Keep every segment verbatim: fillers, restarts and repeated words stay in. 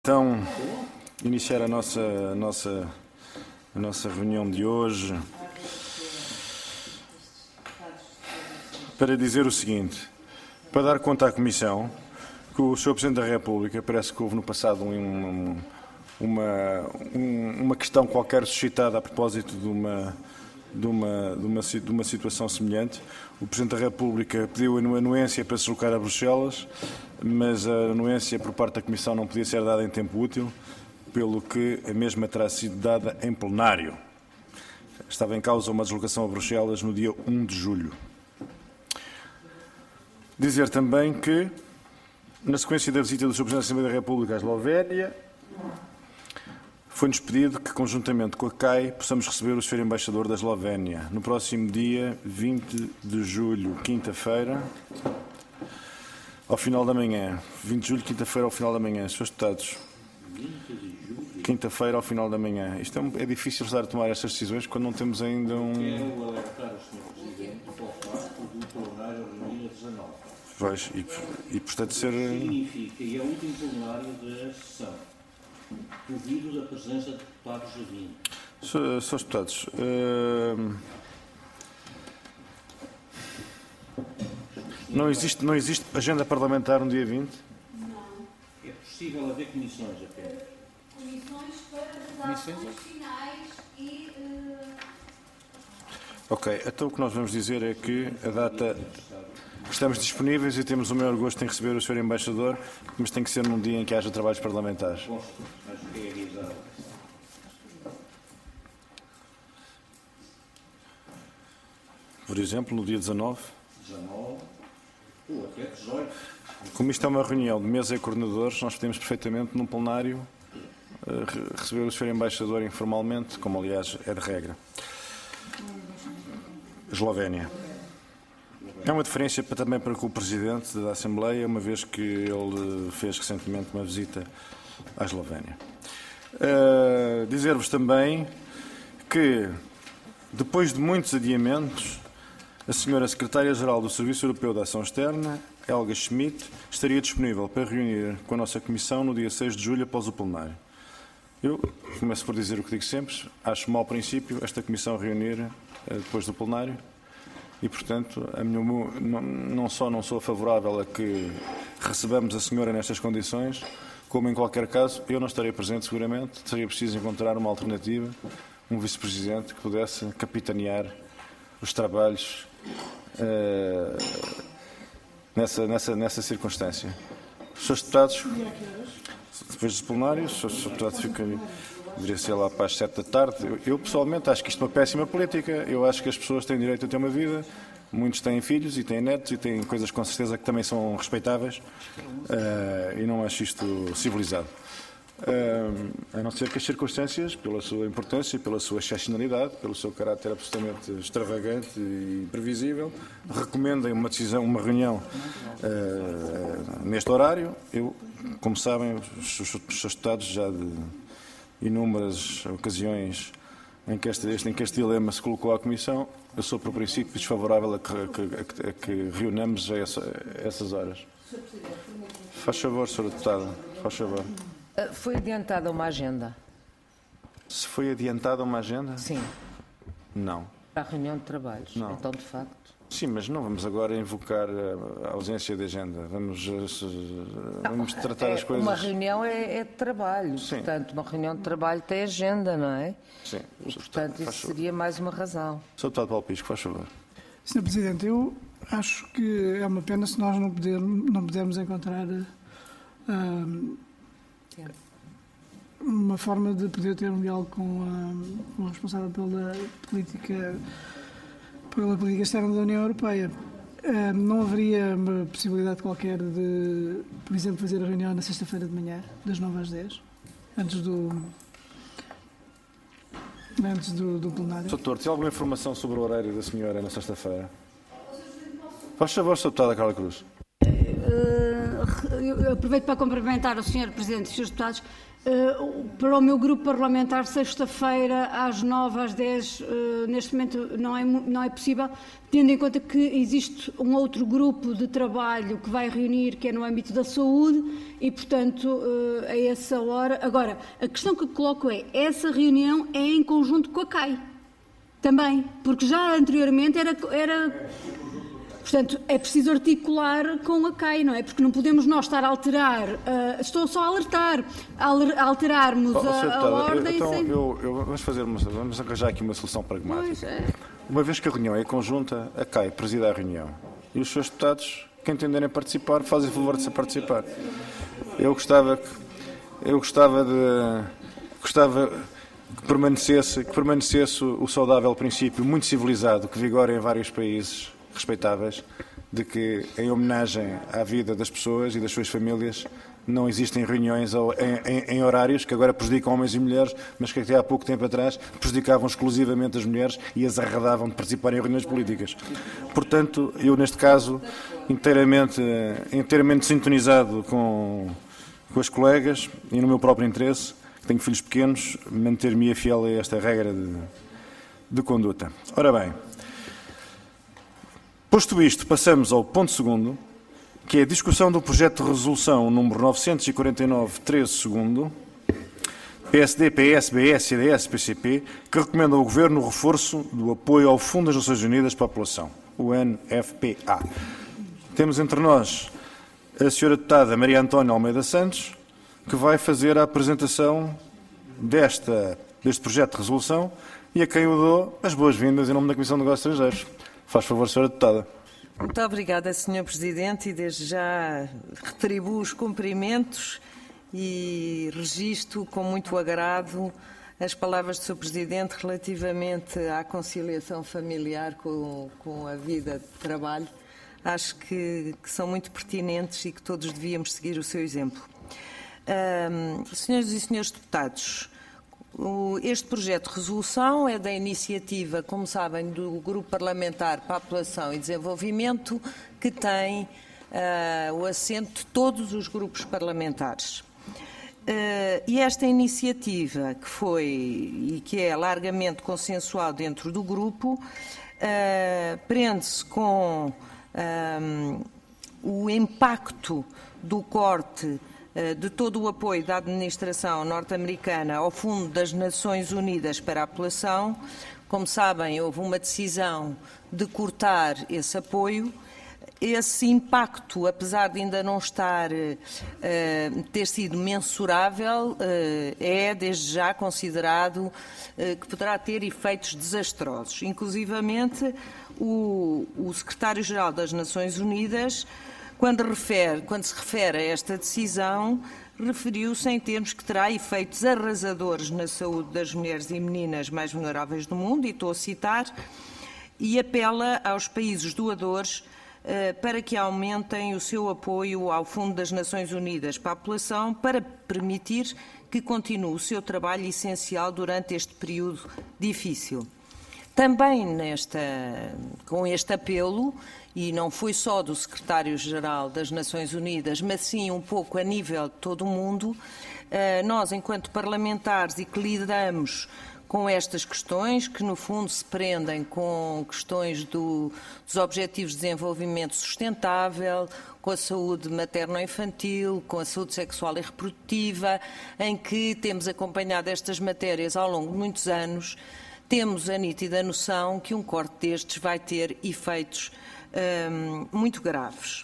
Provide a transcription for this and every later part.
Então, iniciar a nossa, a nossa, a nossa reunião de hoje para dizer o seguinte, para dar conta à Comissão, que o senhor Presidente da República, parece que houve no passado um, uma, um, uma questão qualquer suscitada a propósito de uma, de, uma, de, uma, de uma situação semelhante. O Presidente da República pediu a anuência para se deslocar a Bruxelas, mas a anuência por parte da Comissão não podia ser dada em tempo útil, pelo que a mesma terá sido dada em plenário. Estava em causa uma deslocação a Bruxelas no dia um de julho. Dizer também que, na sequência da visita do senhor Presidente da Assembleia da República à Eslovénia, foi-nos pedido que, conjuntamente com a C A I, possamos receber o senhor Embaixador da Eslovénia no próximo dia vinte de julho, quinta-feira, ao final da manhã. vinte de julho, quinta-feira, ao final da manhã. senhores Deputados, quinta-feira, ao final da manhã. Isto é, um, é difícil estar a tomar estas decisões quando não temos ainda um... Quero alertar o senhor Presidente para o facto do plenário reunir a dezanove. Pois, e, e portanto ser... Significa, e é o último plenário da sessão, devido da presença de deputados a vinte. Senhores Deputados, uh... não, existe, não existe agenda parlamentar no dia vinte? Não. É possível haver comissões apenas. Comissões para redações finais e... Uh... Ok, então o que nós vamos dizer é que a data... Estamos disponíveis e temos o maior gosto em receber o senhor Embaixador, mas tem que ser num dia em que haja trabalhos parlamentares. Gosto, acho que é avisado. Por exemplo, no dia dezanove. dezanove, ou até dezoito. Como isto é uma reunião de mesa e coordenadores, nós podemos perfeitamente, num plenário, receber o senhor Embaixador informalmente, como aliás é de regra. Eslovénia. É uma diferença para, também para com o Presidente da Assembleia, uma vez que ele fez recentemente uma visita à Eslovénia. Uh, dizer-vos também que, depois de muitos adiamentos, a senhora Secretária-Geral do Serviço Europeu de Ação Externa, Helga Schmidt, estaria disponível para reunir com a nossa Comissão no dia seis de julho após o plenário. Eu começo por dizer o que digo sempre, acho mau princípio esta Comissão reunir uh, depois do plenário. E, portanto, a minha, não, não só não sou favorável a que recebamos a senhora nestas condições, como, em qualquer caso, eu não estarei presente, seguramente. Seria preciso encontrar uma alternativa, um vice-presidente que pudesse capitanear os trabalhos uh, nessa, nessa, nessa circunstância. Os senhores deputados, depois dos plenários, os senhores deputados ficam... Deveria ser lá para as sete da tarde. Eu, eu, pessoalmente, acho que isto é uma péssima política. Eu acho que as pessoas têm direito a ter uma vida. Muitos têm filhos e têm netos e têm coisas com certeza que também são respeitáveis. Uh, e não acho isto civilizado. Uh, a não ser que as circunstâncias, pela sua importância e pela sua excepcionalidade, pelo seu caráter absolutamente extravagante e imprevisível, recomendem uma decisão, uma reunião uh, neste horário. Eu, como sabem, os seus deputados já de inúmeras ocasiões em que, este, em que este dilema se colocou à Comissão, eu sou, por princípio, desfavorável a que, a, a, a que reunamos a, essa, a essas horas. Faz favor, senhora Deputada, faz favor. Foi adiantada uma agenda? Se foi adiantada uma agenda? Sim. Não. Para a reunião de trabalhos? Não. Então, de facto... Sim, mas não vamos agora invocar a ausência de agenda. Vamos, vamos não, tratar é, as coisas... Uma reunião é, é de trabalho. Sim. Portanto, uma reunião de trabalho tem agenda, não é? Sim. E, portanto, isso seria mais uma razão. senhor Deputado Paulo Pisco, faz favor. senhor Presidente, eu acho que é uma pena se nós não pudermos, não pudermos encontrar uh, uma forma de poder ter um diálogo com, uh, com o responsável pela política... pela política externa da União Europeia. Uh, não haveria uma possibilidade qualquer de, por exemplo, fazer a reunião na sexta-feira de manhã, das nove às dez, antes do, antes do, do plenário? doutor, tem alguma informação sobre o horário da senhora na sexta-feira? Faz favor, senhora Deputada Carla Cruz. Uh, eu aproveito para cumprimentar o senhor Presidente e os senhores Deputados. Uh, para o meu grupo parlamentar, sexta-feira, às nove, às dez, uh, neste momento não é, não é possível, tendo em conta que existe um outro grupo de trabalho que vai reunir, que é no âmbito da saúde, e, portanto, uh, a essa hora... Agora, a questão que coloco é, essa reunião é em conjunto com a C A I, também, porque já anteriormente era... era Portanto, é preciso articular com a C A I, não é? Porque não podemos nós estar a alterar, uh, estou só a alertar, a alterarmos Oh, a, a ordem então, sem... eu, eu, vamos fazer uma, vamos arranjar aqui uma solução pragmática. Pois é. Uma vez que a reunião é conjunta, a C A I presida a reunião. E os seus deputados, que entenderem participar, fazem o favor de se participar. Eu gostava que, eu gostava de, gostava que permanecesse, que permanecesse o saudável princípio muito civilizado que vigora em vários países respeitáveis, de que, em homenagem à vida das pessoas e das suas famílias, não existem reuniões em, em, em horários que agora prejudicam homens e mulheres, mas que até há pouco tempo atrás prejudicavam exclusivamente as mulheres e as arredavam de participar em reuniões políticas. Portanto, eu, neste caso, inteiramente, inteiramente sintonizado com, com as colegas e no meu próprio interesse, que tenho filhos pequenos, manter-me fiel a esta regra de, de conduta. Ora bem, posto isto, passamos ao ponto segundo, que é a discussão do projeto de resolução número novecentos e quarenta e nove, treze segundo, P S D, P S, B S, C D S, P C P, que recomenda ao Governo o reforço do apoio ao Fundo das Nações Unidas para a População, o N F P A. Temos entre nós a senhora deputada Maria Antónia Almeida Santos, que vai fazer a apresentação desta, deste projeto de resolução e a quem eu dou as boas-vindas em nome da Comissão de Negócios Estrangeiros. Faz favor, senhora deputada. Muito obrigada, senhor Presidente, e desde já retribuo os cumprimentos e registro com muito agrado as palavras do senhor Presidente relativamente à conciliação familiar com, com a vida de trabalho. Acho que, que são muito pertinentes e que todos devíamos seguir o seu exemplo. Um, senhoras e senhores deputados, este projeto de resolução é da iniciativa, como sabem, do Grupo Parlamentar para a População e Desenvolvimento, que tem uh, o assento de todos os grupos parlamentares. Uh, e esta iniciativa, que foi e que é largamente consensual dentro do grupo, uh, prende-se com um, o impacto do corte de todo o apoio da administração norte-americana ao Fundo das Nações Unidas para a População. Como sabem, houve uma decisão de cortar esse apoio. Esse impacto, apesar de ainda não estar, uh, ter sido mensurável, uh, é desde já considerado uh, que poderá ter efeitos desastrosos. Inclusivamente, o, o secretário-geral das Nações Unidas, Quando, refere, quando se refere a esta decisão, referiu-se em termos que terá efeitos arrasadores na saúde das mulheres e meninas mais vulneráveis do mundo, e estou a citar, e apela aos países doadores eh, para que aumentem o seu apoio ao Fundo das Nações Unidas para a População, para permitir que continue o seu trabalho essencial durante este período difícil. Também nesta, com este apelo, e não foi só do Secretário-Geral das Nações Unidas, mas sim um pouco a nível de todo o mundo, nós, enquanto parlamentares e que lidamos com estas questões, que no fundo se prendem com questões do, dos Objetivos de Desenvolvimento Sustentável, com a saúde materno-infantil, com a saúde sexual e reprodutiva, em que temos acompanhado estas matérias ao longo de muitos anos, temos a nítida noção que um corte destes vai ter efeitos um, muito graves.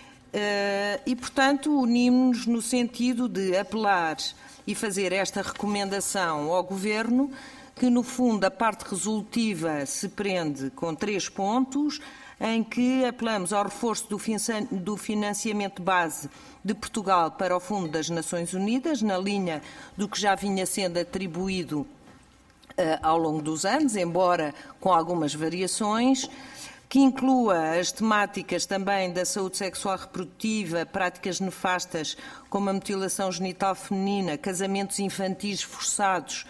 Uh, e, portanto, unimos-nos no sentido de apelar e fazer esta recomendação ao Governo, que, no fundo, a parte resolutiva se prende com três pontos, em que apelamos ao reforço do financiamento base de Portugal para o Fundo das Nações Unidas, na linha do que já vinha sendo atribuído Uh, ao longo dos anos, embora com algumas variações, que inclua as temáticas também da saúde sexual reprodutiva, práticas nefastas como a mutilação genital feminina, casamentos infantis forçados,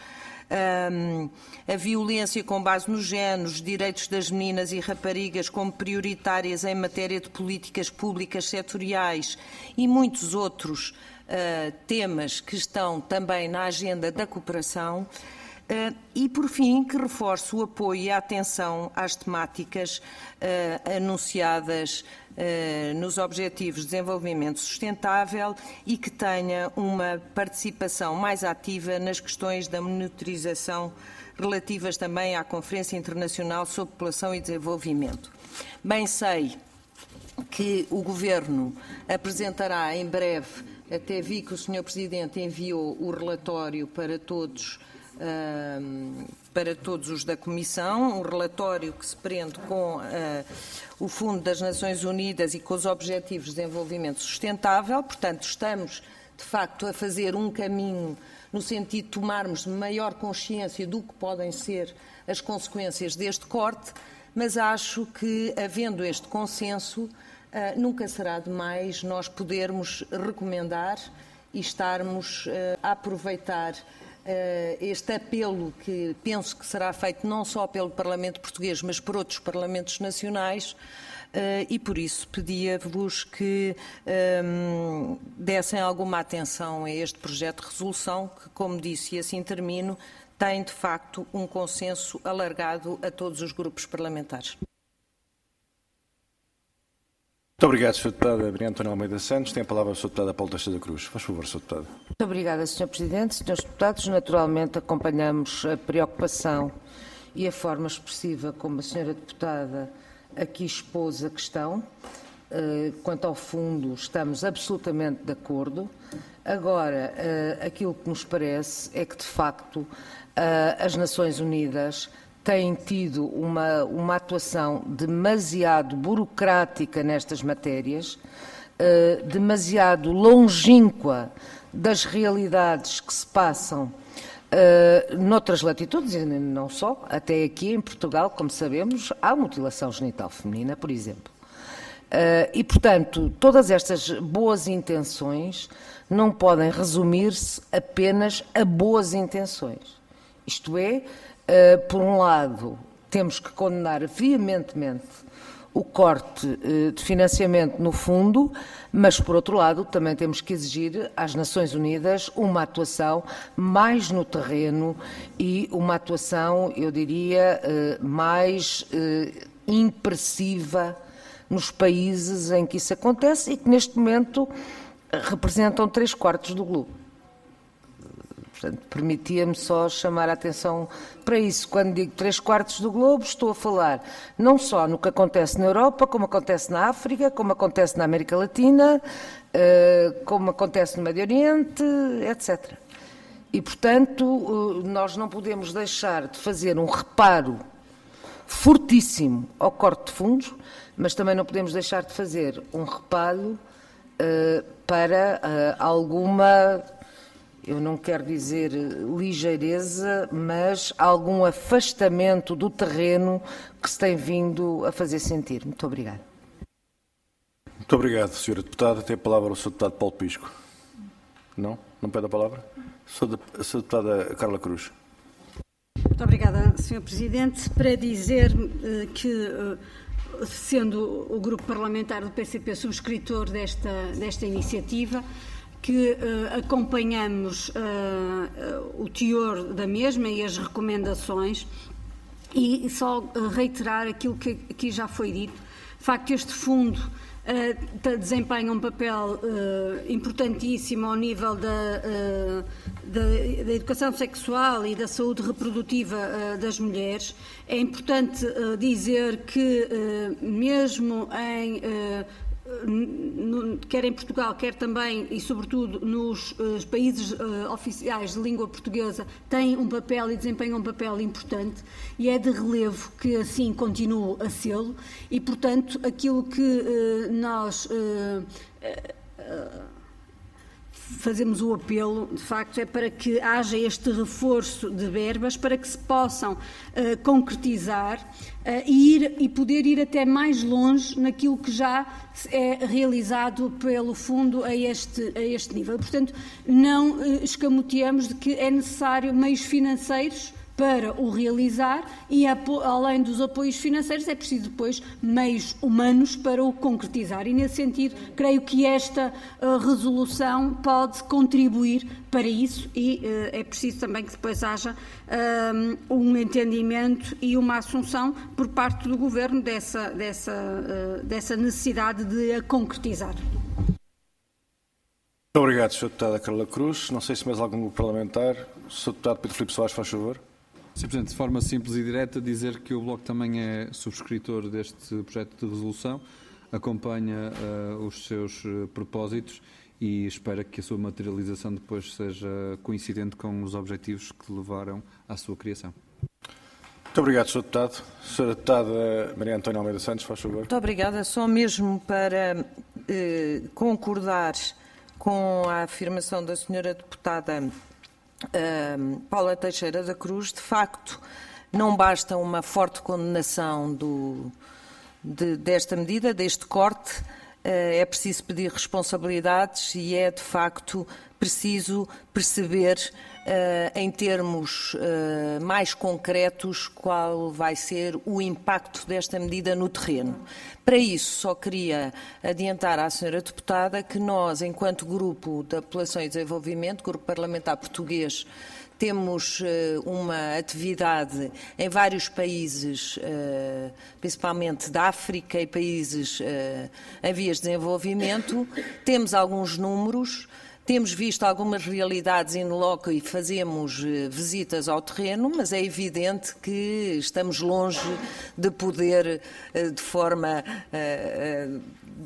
um, a violência com base no género, os direitos das meninas e raparigas como prioritárias em matéria de políticas públicas setoriais e muitos outros uh, temas que estão também na agenda da cooperação. Uh, e, por fim, que reforce o apoio e a atenção às temáticas uh, anunciadas uh, nos Objetivos de Desenvolvimento Sustentável e que tenha uma participação mais ativa nas questões da monitorização relativas também à Conferência Internacional sobre População e Desenvolvimento. Bem sei que o Governo apresentará em breve, até vi que o senhor Presidente enviou o relatório para todos Uh, para todos os da Comissão, um relatório que se prende com uh, o Fundo das Nações Unidas e com os Objetivos de Desenvolvimento Sustentável. Portanto, estamos, de facto, a fazer um caminho no sentido de tomarmos maior consciência do que podem ser as consequências deste corte, mas acho que, havendo este consenso, uh, nunca será demais nós podermos recomendar e estarmos uh, a aproveitar este apelo que penso que será feito não só pelo Parlamento Português, mas por outros Parlamentos Nacionais, e por isso pedia-vos que um, dessem alguma atenção a este projeto de resolução, que, como disse, e assim termino, tem de facto um consenso alargado a todos os grupos parlamentares. Muito obrigado, senhor Deputado Maria Antónia Almeida Santos. Tem a palavra o senhor Deputado Paulo Teixeira da Cruz. Faz favor, senhor Deputado. Muito obrigada, senhor Presidente. Senhores Deputados, naturalmente acompanhamos a preocupação e a forma expressiva como a senhora Deputada aqui expôs a questão. Quanto ao fundo, estamos absolutamente de acordo. Agora, aquilo que nos parece é que, de facto, as Nações Unidas têm tido uma, uma atuação demasiado burocrática nestas matérias, eh, demasiado longínqua das realidades que se passam eh, noutras latitudes, e não só, até aqui em Portugal, como sabemos, há mutilação genital feminina, por exemplo. Eh, e, portanto, todas estas boas intenções não podem resumir-se apenas a boas intenções. Isto é, Uh, por um lado, temos que condenar veementemente o corte uh, de financiamento no fundo, mas, por outro lado, também temos que exigir às Nações Unidas uma atuação mais no terreno e uma atuação, eu diria, uh, mais uh, impressiva nos países em que isso acontece e que, neste momento, representam três quartos do globo. Portanto, permitia-me só chamar a atenção para isso. Quando digo três quartos do globo, estou a falar não só no que acontece na Europa, como acontece na África, como acontece na América Latina, como acontece no Médio Oriente, etcétera. E, portanto, nós não podemos deixar de fazer um reparo fortíssimo ao corte de fundos, mas também não podemos deixar de fazer um reparo para alguma... eu não quero dizer ligeireza, mas algum afastamento do terreno que se tem vindo a fazer sentir. Muito obrigada. Muito obrigado, senhora Deputada. Tem a palavra o senhor Deputado Paulo Pisco. Não? Não pede a palavra? senhora Deputada Carla Cruz. Muito obrigada, senhor Presidente. Para dizer uh, que, uh, sendo o grupo parlamentar do P C P subscritor desta, desta iniciativa, que uh, acompanhamos uh, uh, o teor da mesma e as recomendações, e só uh, reiterar aquilo que aqui já foi dito. De facto, este fundo uh, desempenha um papel uh, importantíssimo ao nível da, uh, da, da educação sexual e da saúde reprodutiva uh, das mulheres. É importante uh, dizer que, uh, mesmo em... Uh, quer em Portugal, quer também e sobretudo nos uh, países uh, oficiais de língua portuguesa, tem um papel e desempenha um papel importante, e é de relevo que assim continue a sê-lo, e portanto aquilo que uh, nós uh, uh, fazemos o apelo, de facto, é para que haja este reforço de verbas, para que se possam uh, concretizar uh, e, ir, e poder ir até mais longe naquilo que já é realizado pelo Fundo a este, a este nível. Portanto, não uh, escamoteamos de que é necessário meios financeiros para o realizar e, além dos apoios financeiros, é preciso depois meios humanos para o concretizar. E, nesse sentido, creio que esta uh, resolução pode contribuir para isso e uh, é preciso também que depois haja uh, um entendimento e uma assunção por parte do Governo dessa, dessa, uh, dessa necessidade de a concretizar. Muito obrigado, senhora Deputada Carla Cruz. Não sei se mais algum grupo parlamentar. senhor Deputado Pedro Filipe Soares, faz favor. senhor Presidente, de forma simples e direta, dizer que o Bloco também é subscritor deste projeto de resolução, acompanha uh, os seus uh, propósitos e espera que a sua materialização depois seja coincidente com os objetivos que levaram à sua criação. Muito obrigado, senhor Deputado. senhora Deputada Maria Antónia Almeida Santos, faz favor. Muito obrigada. Só mesmo para eh, concordar com a afirmação da senhora Deputada Uh, Paula Teixeira da Cruz, de facto, não basta uma forte condenação do, de, desta medida, deste corte, uh, é preciso pedir responsabilidades e é, de facto, preciso perceber, uh, em termos uh, mais concretos, qual vai ser o impacto desta medida no terreno. Para isso, só queria adiantar à senhora Deputada que nós, enquanto Grupo da População e Desenvolvimento, Grupo Parlamentar Português, temos uh, uma atividade em vários países, uh, principalmente da África e países uh, em vias de desenvolvimento. Temos alguns números. Temos visto algumas realidades in loco e fazemos uh, visitas ao terreno, mas é evidente que estamos longe de poder, uh, de forma uh, uh,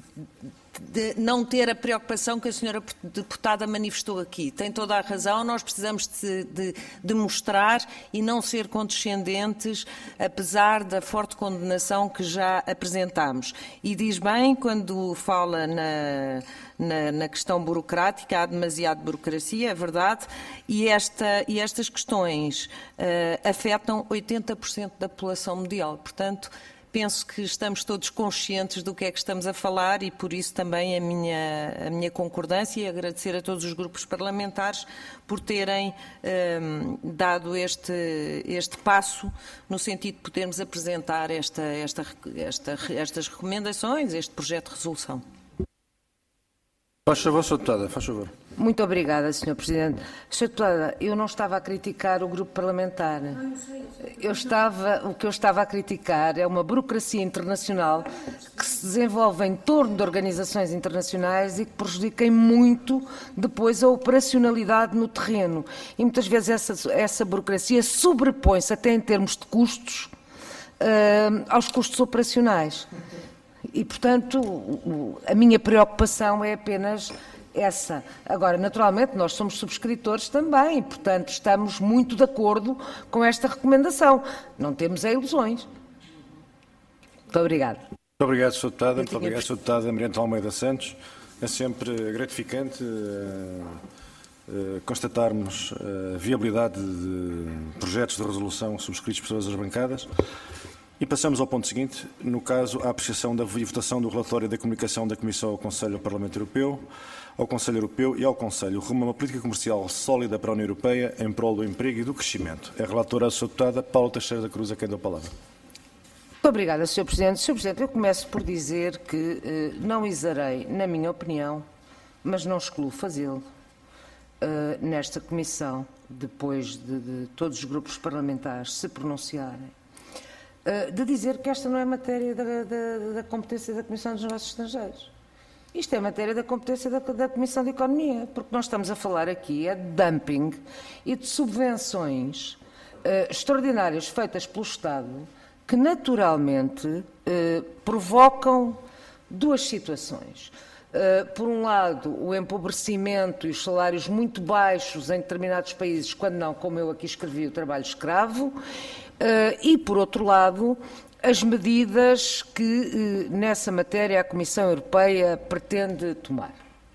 de não ter a preocupação que a senhora Deputada manifestou aqui. Tem toda a razão, nós precisamos de, de, de mostrar e não ser condescendentes, apesar da forte condenação que já apresentámos. E diz bem, quando fala na, na, na questão burocrática, há demasiada burocracia, é verdade, e, esta, e estas questões uh, afetam oitenta por cento da população mundial. Portanto, penso que estamos todos conscientes do que é que estamos a falar e, por isso, também a minha, a minha concordância e agradecer a todos os grupos parlamentares por terem um, dado este, este passo no sentido de podermos apresentar esta, esta, esta, estas recomendações, este projeto de resolução. Faz favor, senhora Deputada, faz favor. Muito obrigada, senhor Presidente. senhora Deputada, eu não estava a criticar o grupo parlamentar. Eu estava, o que eu estava a criticar é uma burocracia internacional que se desenvolve em torno de organizações internacionais e que prejudiquem muito depois a operacionalidade no terreno. E muitas vezes essa, essa burocracia sobrepõe-se até em termos de custos uh, aos custos operacionais. E, portanto, a minha preocupação é apenas essa. Agora, naturalmente, nós somos subscritores também, portanto, estamos muito de acordo com esta recomendação. Não temos é ilusões. Muito obrigada. Muito obrigado, senhora Deputada. Muito obrigado, senhora Deputada Maria Antónia Almeida Santos. É sempre gratificante uh, uh, constatarmos a viabilidade de projetos de resolução subscritos por todas as bancadas. E passamos ao ponto seguinte, no caso, a apreciação da votação do relatório da comunicação da Comissão ao Conselho do Parlamento Europeu, ao Conselho Europeu e ao Conselho rumo a uma política comercial sólida para a União Europeia em prol do emprego e do crescimento. É relatora a senhora Deputada Paula Teixeira da Cruz, a quem dou a palavra. Muito obrigada, senhor Presidente. senhor Presidente, eu começo por dizer que eh, não exarei, na minha opinião, mas não excluo fazê-lo, eh, nesta Comissão, depois de, de todos os grupos parlamentares se pronunciarem, de dizer que esta não é matéria da, da, da competência da Comissão dos Negócios Estrangeiros. Isto é matéria da competência da, da Comissão de Economia, porque nós estamos a falar aqui é de dumping e de subvenções uh, extraordinárias feitas pelo Estado que naturalmente uh, provocam duas situações. Uh, por um lado, o empobrecimento e os salários muito baixos em determinados países, quando não, como eu aqui escrevi, o trabalho escravo, Uh, e, por outro lado, as medidas que, uh, nessa matéria, a Comissão Europeia pretende tomar.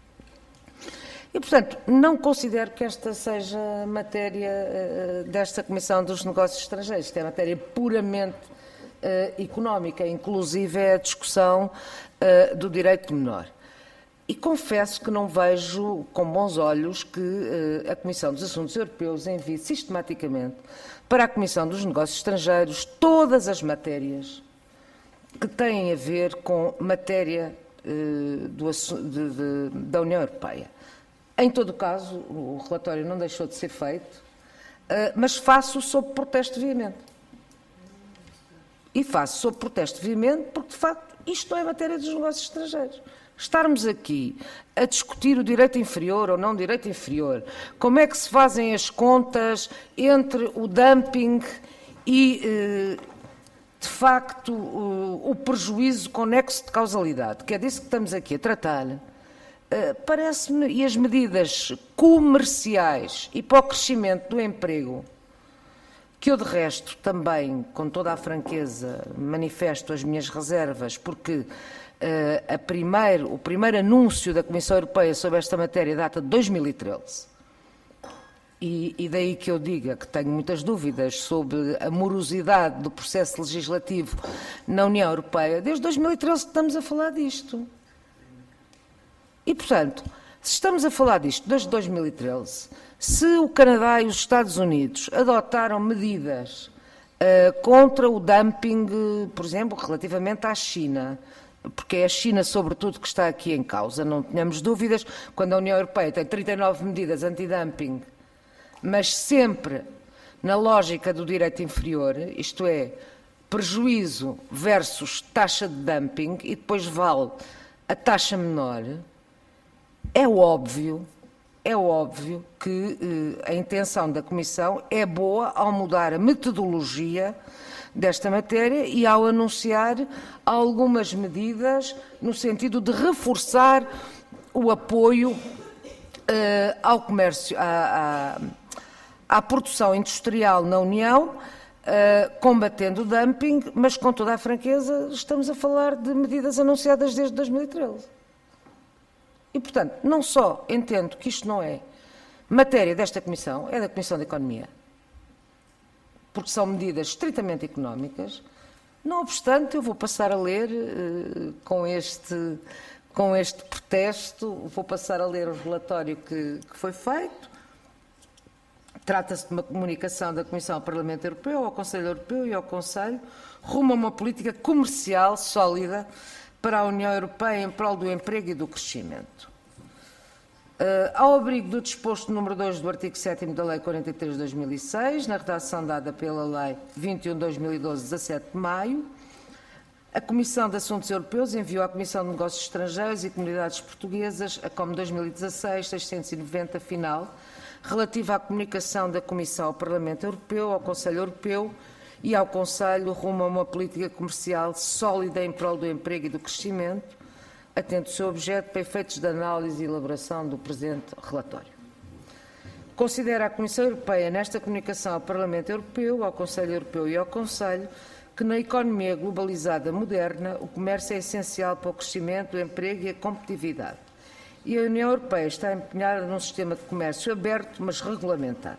E, portanto, não considero que esta seja matéria uh, desta Comissão dos Negócios Estrangeiros. Isto é matéria puramente uh, económica, inclusive é a discussão uh, do direito menor. E confesso que não vejo com bons olhos que uh, a Comissão dos Assuntos Europeus envie sistematicamente para a Comissão dos Negócios Estrangeiros todas as matérias que têm a ver com matéria uh, do, de, de, da União Europeia. Em todo o caso, o relatório não deixou de ser feito, uh, mas faço sob protesto veemente. E faço sob protesto veemente porque, de facto, isto não é matéria dos negócios estrangeiros. Estarmos aqui a discutir o direito inferior ou não direito inferior, como é que se fazem as contas entre o dumping e, de facto, o prejuízo com nexo de causalidade, que é disso que estamos aqui a tratar, parece-me, e as medidas comerciais e para o crescimento do emprego, que eu, de resto, também, com toda a franqueza, manifesto as minhas reservas, porque Uh, a primeiro, o primeiro anúncio da Comissão Europeia sobre esta matéria data de dois mil e treze. E, e daí que eu diga que tenho muitas dúvidas sobre a morosidade do processo legislativo na União Europeia. Desde dois mil e treze que estamos a falar disto. E, portanto, se estamos a falar disto desde dois mil e treze, se o Canadá e os Estados Unidos adotaram medidas uh, contra o dumping, por exemplo, relativamente à China, porque é a China, sobretudo, que está aqui em causa, não tenhamos dúvidas, quando a União Europeia tem trinta e nove medidas anti-dumping, mas sempre na lógica do direito inferior, isto é, prejuízo versus taxa de dumping, e depois vale a taxa menor, é óbvio, é óbvio que eh, a intenção da Comissão é boa ao mudar a metodologia desta matéria e ao anunciar algumas medidas no sentido de reforçar o apoio uh, ao comércio, à, à, à produção industrial na União, uh, combatendo o dumping, mas com toda a franqueza estamos a falar de medidas anunciadas desde dois mil e treze. E, portanto, não só entendo que isto não é matéria desta Comissão, é da Comissão de Economia, porque são medidas estritamente económicas. Não obstante, eu vou passar a ler, uh, com, este, com este protesto, vou passar a ler o relatório que, que foi feito. Trata-se de uma comunicação da Comissão ao Parlamento Europeu, ao Conselho Europeu e ao Conselho, rumo a uma política comercial sólida para a União Europeia em prol do emprego e do crescimento. Uh, ao abrigo do disposto número dois do artigo sétimo da Lei quarenta e três de dois mil e seis, na redação dada pela Lei vinte e um de dois mil e doze, dezassete de maio, a Comissão de Assuntos Europeus enviou à Comissão de Negócios Estrangeiros e Comunidades Portuguesas a COM dois mil e dezasseis seiscentos e noventa final, relativa à comunicação da Comissão ao Parlamento Europeu, ao Conselho Europeu e ao Conselho rumo a uma política comercial sólida em prol do emprego e do crescimento, atendo o seu objeto para efeitos de análise e elaboração do presente relatório. Considera a Comissão Europeia, nesta comunicação ao Parlamento Europeu, ao Conselho Europeu e ao Conselho, que na economia globalizada moderna o comércio é essencial para o crescimento, o emprego e a competitividade. E a União Europeia está empenhada num sistema de comércio aberto, mas regulamentado.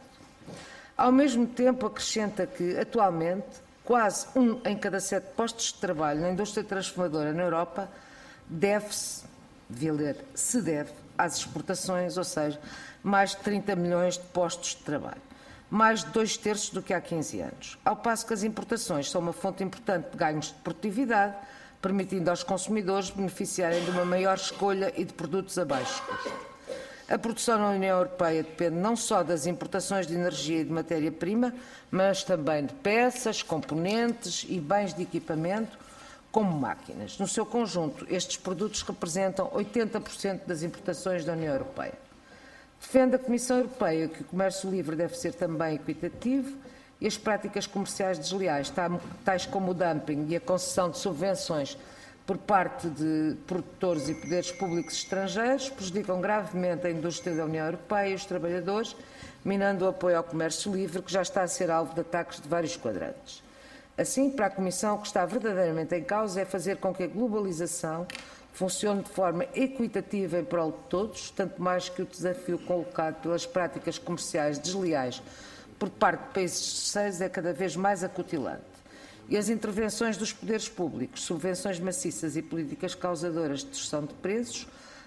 Ao mesmo tempo, acrescenta que, atualmente, quase um em cada sete postos de trabalho na indústria transformadora na Europa deve-se, devia ler, se deve, às exportações, ou seja, mais de trinta milhões de postos de trabalho, mais de dois terços do que há quinze anos, ao passo que as importações são uma fonte importante de ganhos de produtividade, permitindo aos consumidores beneficiarem de uma maior escolha e de produtos a baixo custo. A produção na União Europeia depende não só das importações de energia e de matéria-prima, mas também de peças, componentes e bens de equipamento, como máquinas. No seu conjunto, estes produtos representam oitenta por cento das importações da União Europeia. Defende a Comissão Europeia que o comércio livre deve ser também equitativo e as práticas comerciais desleais, tais como o dumping e a concessão de subvenções por parte de produtores e poderes públicos estrangeiros, prejudicam gravemente a indústria da União Europeia e os trabalhadores, minando o apoio ao comércio livre, que já está a ser alvo de ataques de vários quadrantes. Assim, para a Comissão, o que está verdadeiramente em causa é fazer com que a globalização funcione de forma equitativa em prol de todos, tanto mais que o desafio colocado pelas práticas comerciais desleais por parte de países terceiros é cada vez mais acutilante. E as intervenções dos poderes públicos, subvenções maciças e políticas causadoras de destruição de preços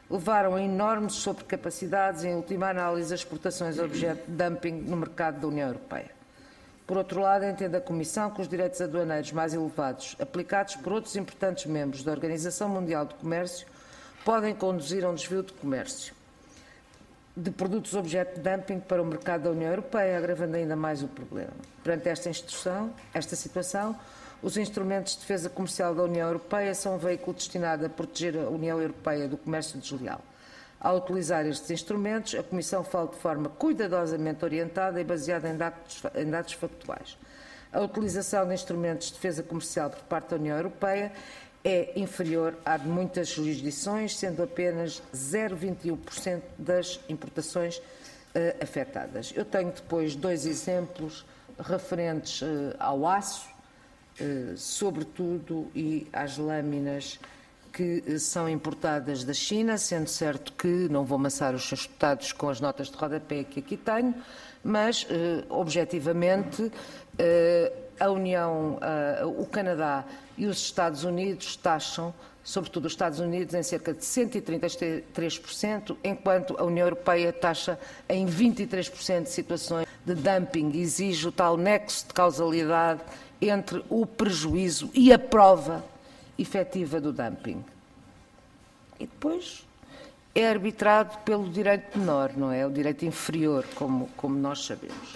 levaram a enormes sobrecapacidades e, em última análise, as exportações objeto de dumping no mercado da União Europeia. Por outro lado, entende a Comissão que os direitos aduaneiros mais elevados, aplicados por outros importantes membros da Organização Mundial do Comércio, podem conduzir a um desvio de comércio de produtos objeto de dumping para o mercado da União Europeia, agravando ainda mais o problema. Perante esta, instrução, esta situação, os instrumentos de defesa comercial da União Europeia são um veículo destinado a proteger a União Europeia do comércio desleal. Ao utilizar estes instrumentos, a Comissão fala de forma cuidadosamente orientada e baseada em dados, em dados factuais. A utilização de instrumentos de defesa comercial por parte da União Europeia é inferior à de muitas jurisdições, sendo apenas zero vírgula vinte e um por cento das importações uh, afetadas. Eu tenho depois dois exemplos referentes uh, ao aço, uh, sobretudo, e às lâminas que uh, são importadas da China, sendo certo que não vou amassar os seus deputados com as notas de rodapé que aqui tenho, mas, uh, objetivamente, uh, a União, uh, o Canadá e os Estados Unidos taxam, sobretudo os Estados Unidos, em cerca de cento e trinta e três por cento, enquanto a União Europeia taxa em vinte e três por cento de situações de dumping e exige o tal nexo de causalidade entre o prejuízo e a prova efetiva do dumping. E depois é arbitrado pelo direito menor, não é? O direito inferior, como, como nós sabemos.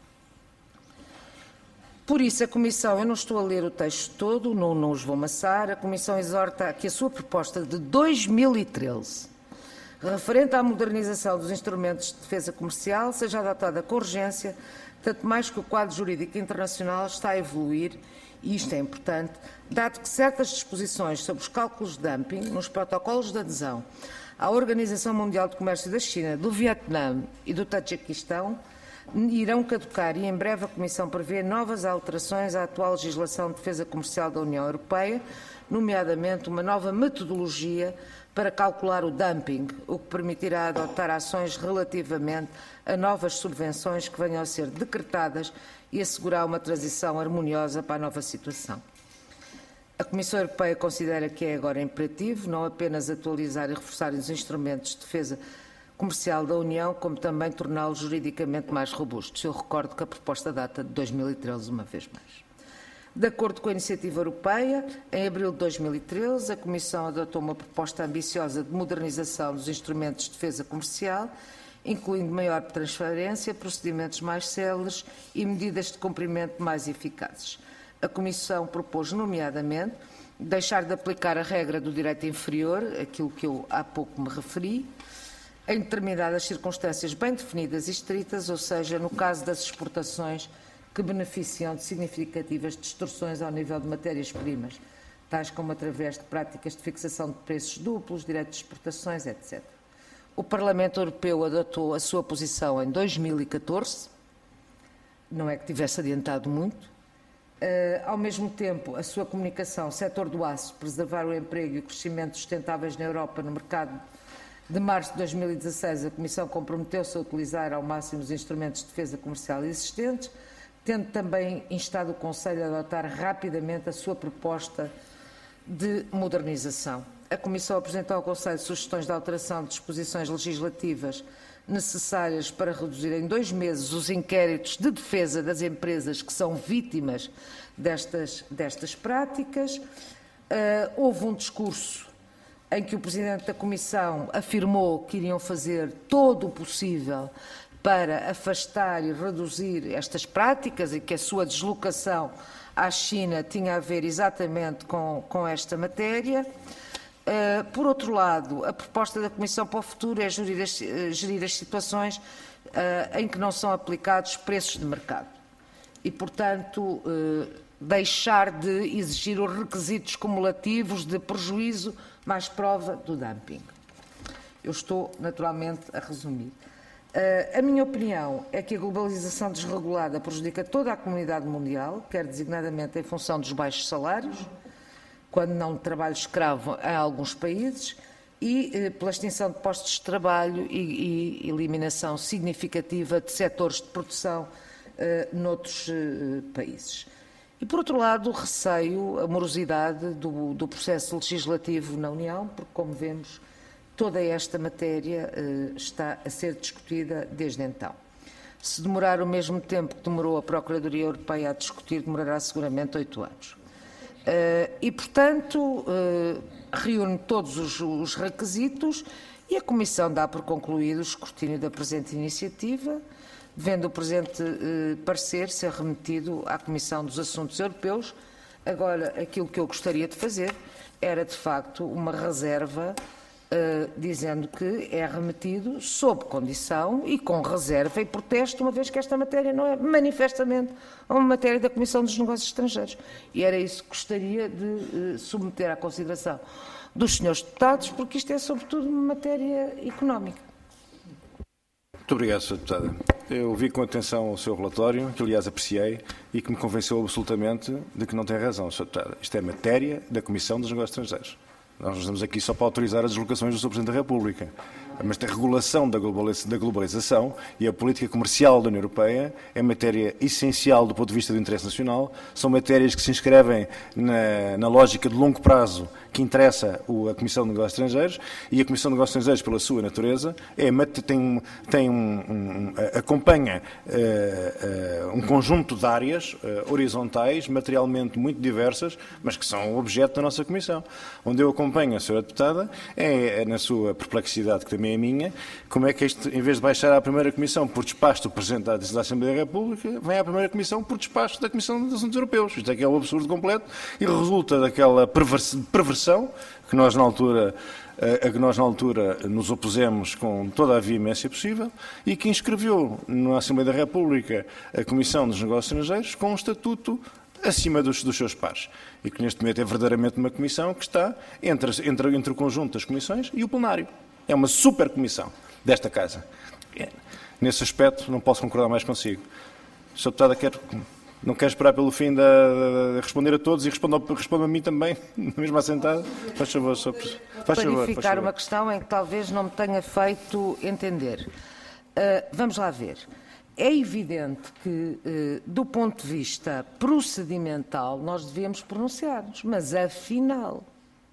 Por isso, a Comissão, eu não estou a ler o texto todo, não, não os vou amassar, a Comissão exorta a que a sua proposta de dois mil e treze, referente à modernização dos instrumentos de defesa comercial, seja adotada com urgência, tanto mais que o quadro jurídico internacional está a evoluir, e isto é importante, dado que certas disposições sobre os cálculos de dumping nos protocolos de adesão à Organização Mundial do Comércio da China, do Vietnã e do Tajiquistão, irão caducar e em breve a Comissão prevê novas alterações à atual legislação de defesa comercial da União Europeia, nomeadamente uma nova metodologia para calcular o dumping, o que permitirá adotar ações relativamente a novas subvenções que venham a ser decretadas e assegurar uma transição harmoniosa para a nova situação. A Comissão Europeia considera que é agora imperativo não apenas atualizar e reforçar os instrumentos de defesa comercial da União, como também torná-los juridicamente mais robustos. Eu recordo que a proposta data de dois mil e treze, uma vez mais. De acordo com a Iniciativa Europeia, em abril de dois mil e treze, a Comissão adotou uma proposta ambiciosa de modernização dos instrumentos de defesa comercial, incluindo maior transparência, procedimentos mais céleres e medidas de cumprimento mais eficazes. A Comissão propôs, nomeadamente, deixar de aplicar a regra do direito inferior, aquilo que eu há pouco me referi, em determinadas circunstâncias bem definidas e estritas, ou seja, no caso das exportações que beneficiam de significativas distorções ao nível de matérias-primas, tais como através de práticas de fixação de preços duplos, direitos de exportações, etcétera. O Parlamento Europeu adotou a sua posição em dois mil e catorze, não é que tivesse adiantado muito. Uh, ao mesmo tempo, a sua comunicação, setor do aço, preservar o emprego e o crescimento sustentáveis na Europa no mercado de março de dois mil e dezasseis, a Comissão comprometeu-se a utilizar ao máximo os instrumentos de defesa comercial existentes, tendo também instado o Conselho a adotar rapidamente a sua proposta de modernização. A Comissão apresentou ao Conselho sugestões de alteração de disposições legislativas necessárias para reduzir em dois meses os inquéritos de defesa das empresas que são vítimas destas, destas práticas. Uh, houve um discurso em que o Presidente da Comissão afirmou que iriam fazer todo o possível para afastar e reduzir estas práticas e que a sua deslocação à China tinha a ver exatamente com, com esta matéria. Uh, por outro lado, a proposta da Comissão para o futuro é gerir as, uh, gerir as situações uh, em que não são aplicados preços de mercado e, portanto, uh, deixar de exigir os requisitos cumulativos de prejuízo mais prova do dumping. Eu estou, naturalmente, a resumir. Uh, a minha opinião é que a globalização desregulada prejudica toda a comunidade mundial, quer designadamente em função dos baixos salários, quando não de trabalho escravo em alguns países, e eh, pela extinção de postos de trabalho e, e eliminação significativa de setores de produção eh, noutros eh, países. E, por outro lado, receio a morosidade do, do processo legislativo na União, porque, como vemos, toda esta matéria uh, está a ser discutida desde então. Se demorar o mesmo tempo que demorou a Procuradoria Europeia a discutir, demorará seguramente oito anos. Uh, e, portanto, uh, reúne todos os, os requisitos e a Comissão dá por concluído o escrutínio da presente iniciativa, vendo o presente uh, parecer ser remetido à Comissão dos Assuntos Europeus. Agora, aquilo que eu gostaria de fazer era, de facto, uma reserva Uh, dizendo que é remetido sob condição e com reserva e protesto, uma vez que esta matéria não é manifestamente uma matéria da Comissão dos Negócios Estrangeiros. E era isso que gostaria de uh, submeter à consideração dos senhores deputados, porque isto é, sobretudo, uma matéria económica. Muito obrigado, senhora Deputada. Eu ouvi com atenção o seu relatório, que aliás apreciei, e que me convenceu absolutamente de que não tem razão, senhora Deputada. Isto é matéria da Comissão dos Negócios Estrangeiros. Nós não estamos aqui só para autorizar as deslocações do senhor Presidente da República. Mas a regulação da globalização e a política comercial da União Europeia é matéria essencial do ponto de vista do interesse nacional. São matérias que se inscrevem na, na lógica de longo prazo que interessa a Comissão de Negócios Estrangeiros, e a Comissão de Negócios Estrangeiros, pela sua natureza, é, tem, tem um, um, acompanha uh, uh, um conjunto de áreas uh, horizontais, materialmente muito diversas, mas que são objeto da nossa Comissão. Onde eu acompanho a senhora Deputada é, é na sua perplexidade, que também é minha, como é que isto, em vez de baixar à primeira Comissão por despacho do Presidente da Assembleia da República, vem à primeira Comissão por despacho da Comissão dos Assuntos Europeus. Isto é que é um absurdo completo e resulta daquela perversão que nós na altura a que nós na altura nos opusemos com toda a veemência possível e que inscreveu na Assembleia da República a Comissão dos Negócios Estrangeiros com um estatuto acima dos, dos seus pares. E que neste momento é verdadeiramente uma comissão que está entre, entre, entre o conjunto das comissões e o plenário. É uma super comissão desta Casa. Nesse aspecto não posso concordar mais consigo. senhora Deputada, quero... Não quero esperar pelo fim de, de, de responder a todos e responda, responda a mim também, mesmo assentado. Faz favor, Sr. Presidente. Clarificar uma questão em que talvez não me tenha feito entender. Uh, vamos lá ver. É evidente que, uh, do ponto de vista procedimental, nós devíamos pronunciar-nos, mas afinal,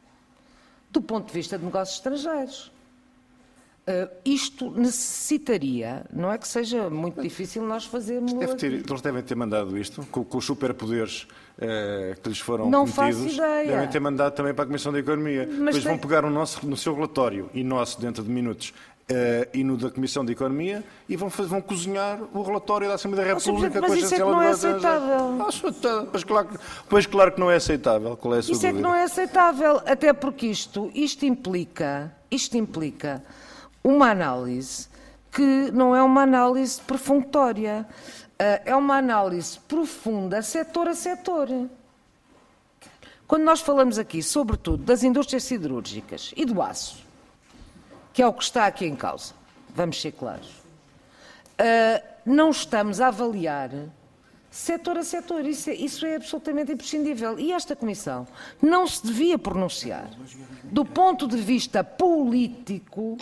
do ponto de vista de negócios estrangeiros, Uh, isto necessitaria, não é que seja muito difícil nós fazermos... Deve ter, eles devem ter mandado isto, com, com os superpoderes uh, que lhes foram não cometidos, faço ideia. Devem ter mandado também para a Comissão da Economia. Mas Depois tem... vão pegar o nosso, no seu relatório e nosso dentro de minutos uh, e no da Comissão da Economia e vão, fazer, vão cozinhar o relatório da Assembleia da República. Mas isso é que não é aceitável. Ah, pois, claro, pois claro que não é aceitável. Qual é a sua isso dúvida? É que não é aceitável, até porque isto, isto implica... Isto implica uma análise que não é uma análise perfunctória, é uma análise profunda, setor a setor. Quando nós falamos aqui, sobretudo, das indústrias siderúrgicas e do aço, que é o que está aqui em causa, vamos ser claros, não estamos a avaliar setor a setor, isso é, isso é absolutamente imprescindível. E esta Comissão não se devia pronunciar do ponto de vista político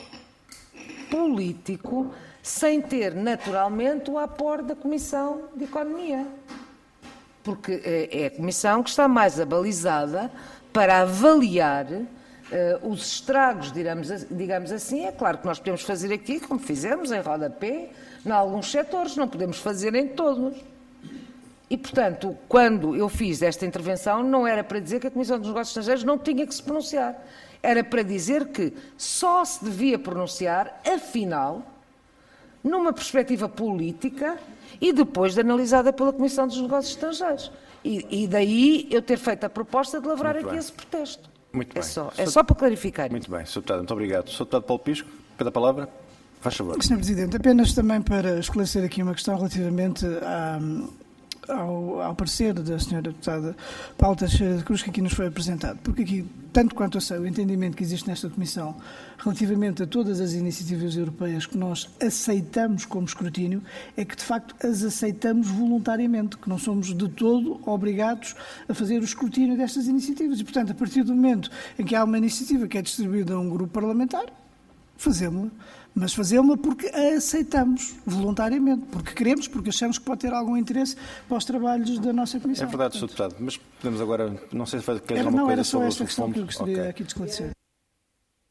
político, sem ter naturalmente o apoio da Comissão de Economia. Porque é a Comissão que está mais abalizada para avaliar uh, os estragos, digamos, digamos assim. É claro que nós podemos fazer aqui, como fizemos, em rodapé, em alguns setores, não podemos fazer em todos. E, portanto, quando eu fiz esta intervenção, não era para dizer que a Comissão dos Negócios Estrangeiros não tinha que se pronunciar. Era para dizer que só se devia pronunciar, afinal, numa perspectiva política e depois de analisada pela Comissão dos Negócios Estrangeiros. E, e daí eu ter feito a proposta de lavrar aqui esse protesto. Muito bem. É só, é só para clarificar. Muito bem, senhor Deputado, muito obrigado. senhor Deputado Paulo Pisco, pede a palavra. Faz favor. senhor Presidente, apenas também para esclarecer aqui uma questão relativamente à... Ao, ao parecer da senhora Deputada Paula Teixeira de Cruz, que aqui nos foi apresentado, porque aqui, tanto quanto eu sei, o entendimento que existe nesta Comissão relativamente a todas as iniciativas europeias que nós aceitamos como escrutínio, é que de facto as aceitamos voluntariamente, que não somos de todo obrigados a fazer o escrutínio destas iniciativas. E, portanto, a partir do momento em que há uma iniciativa que é distribuída a um grupo parlamentar, fazemos-la. Mas fazemos-la porque a aceitamos voluntariamente, porque queremos, porque achamos que pode ter algum interesse para os trabalhos da nossa Comissão. É verdade, senhor Deputado, mas podemos agora, não sei se vai querer era, alguma não, coisa era só sobre esta o questão fundo. que eu gostaria Okay. aqui de esclarecer.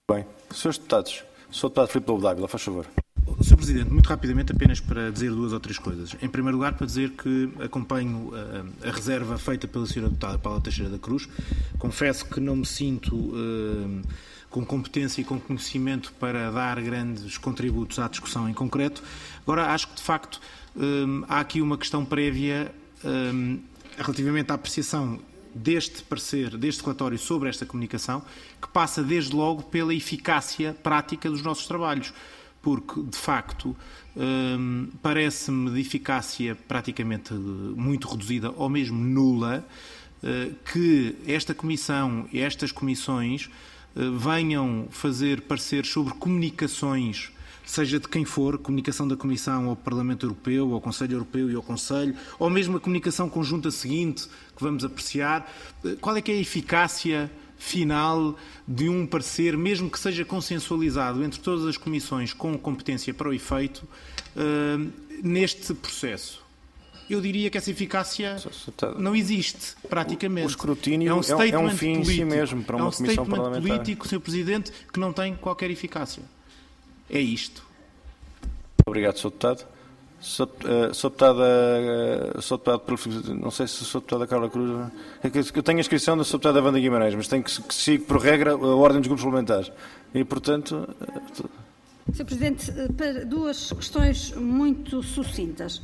Bem, senhores deputados, senhor deputado Filipe Lobo Dávila, faz favor. senhor Presidente, muito rapidamente, apenas para dizer duas ou três coisas. Em primeiro lugar, para dizer que acompanho a, a reserva feita pela senhora deputada Paula Teixeira da Cruz. Confesso que não me sinto uh, com competência e com conhecimento para dar grandes contributos à discussão em concreto. Agora, acho que, de facto, um, há aqui uma questão prévia um, relativamente à apreciação deste parecer, deste relatório sobre esta comunicação, que passa desde logo pela eficácia prática dos nossos trabalhos, porque, de facto, hum, parece-me de eficácia praticamente muito reduzida ou mesmo nula, uh, que esta Comissão e estas comissões uh, venham fazer pareceres sobre comunicações, seja de quem for, comunicação da Comissão ao Parlamento Europeu, ao Conselho Europeu e ao Conselho, ou mesmo a comunicação conjunta seguinte que vamos apreciar. Qual é que é a eficácia final de um parecer, mesmo que seja consensualizado entre todas as comissões com competência para o efeito, uh, neste processo? Eu diria que essa eficácia não existe, praticamente. O escrutínio é um, é um fim em si mesmo para uma comissão parlamentar. É um statement político, senhor Presidente, que não tem qualquer eficácia. É isto. Obrigado, senhor Deputado. Sou, uh, sou Deputada, uh, sou deputado, não sei se sou Deputada Carla Cruz. É que eu tenho a inscrição da sou Deputada Wanda Guimarães, mas tenho que, que seguir por regra a ordem dos grupos parlamentares. E, portanto. Uh, senhor Presidente, para duas questões muito sucintas.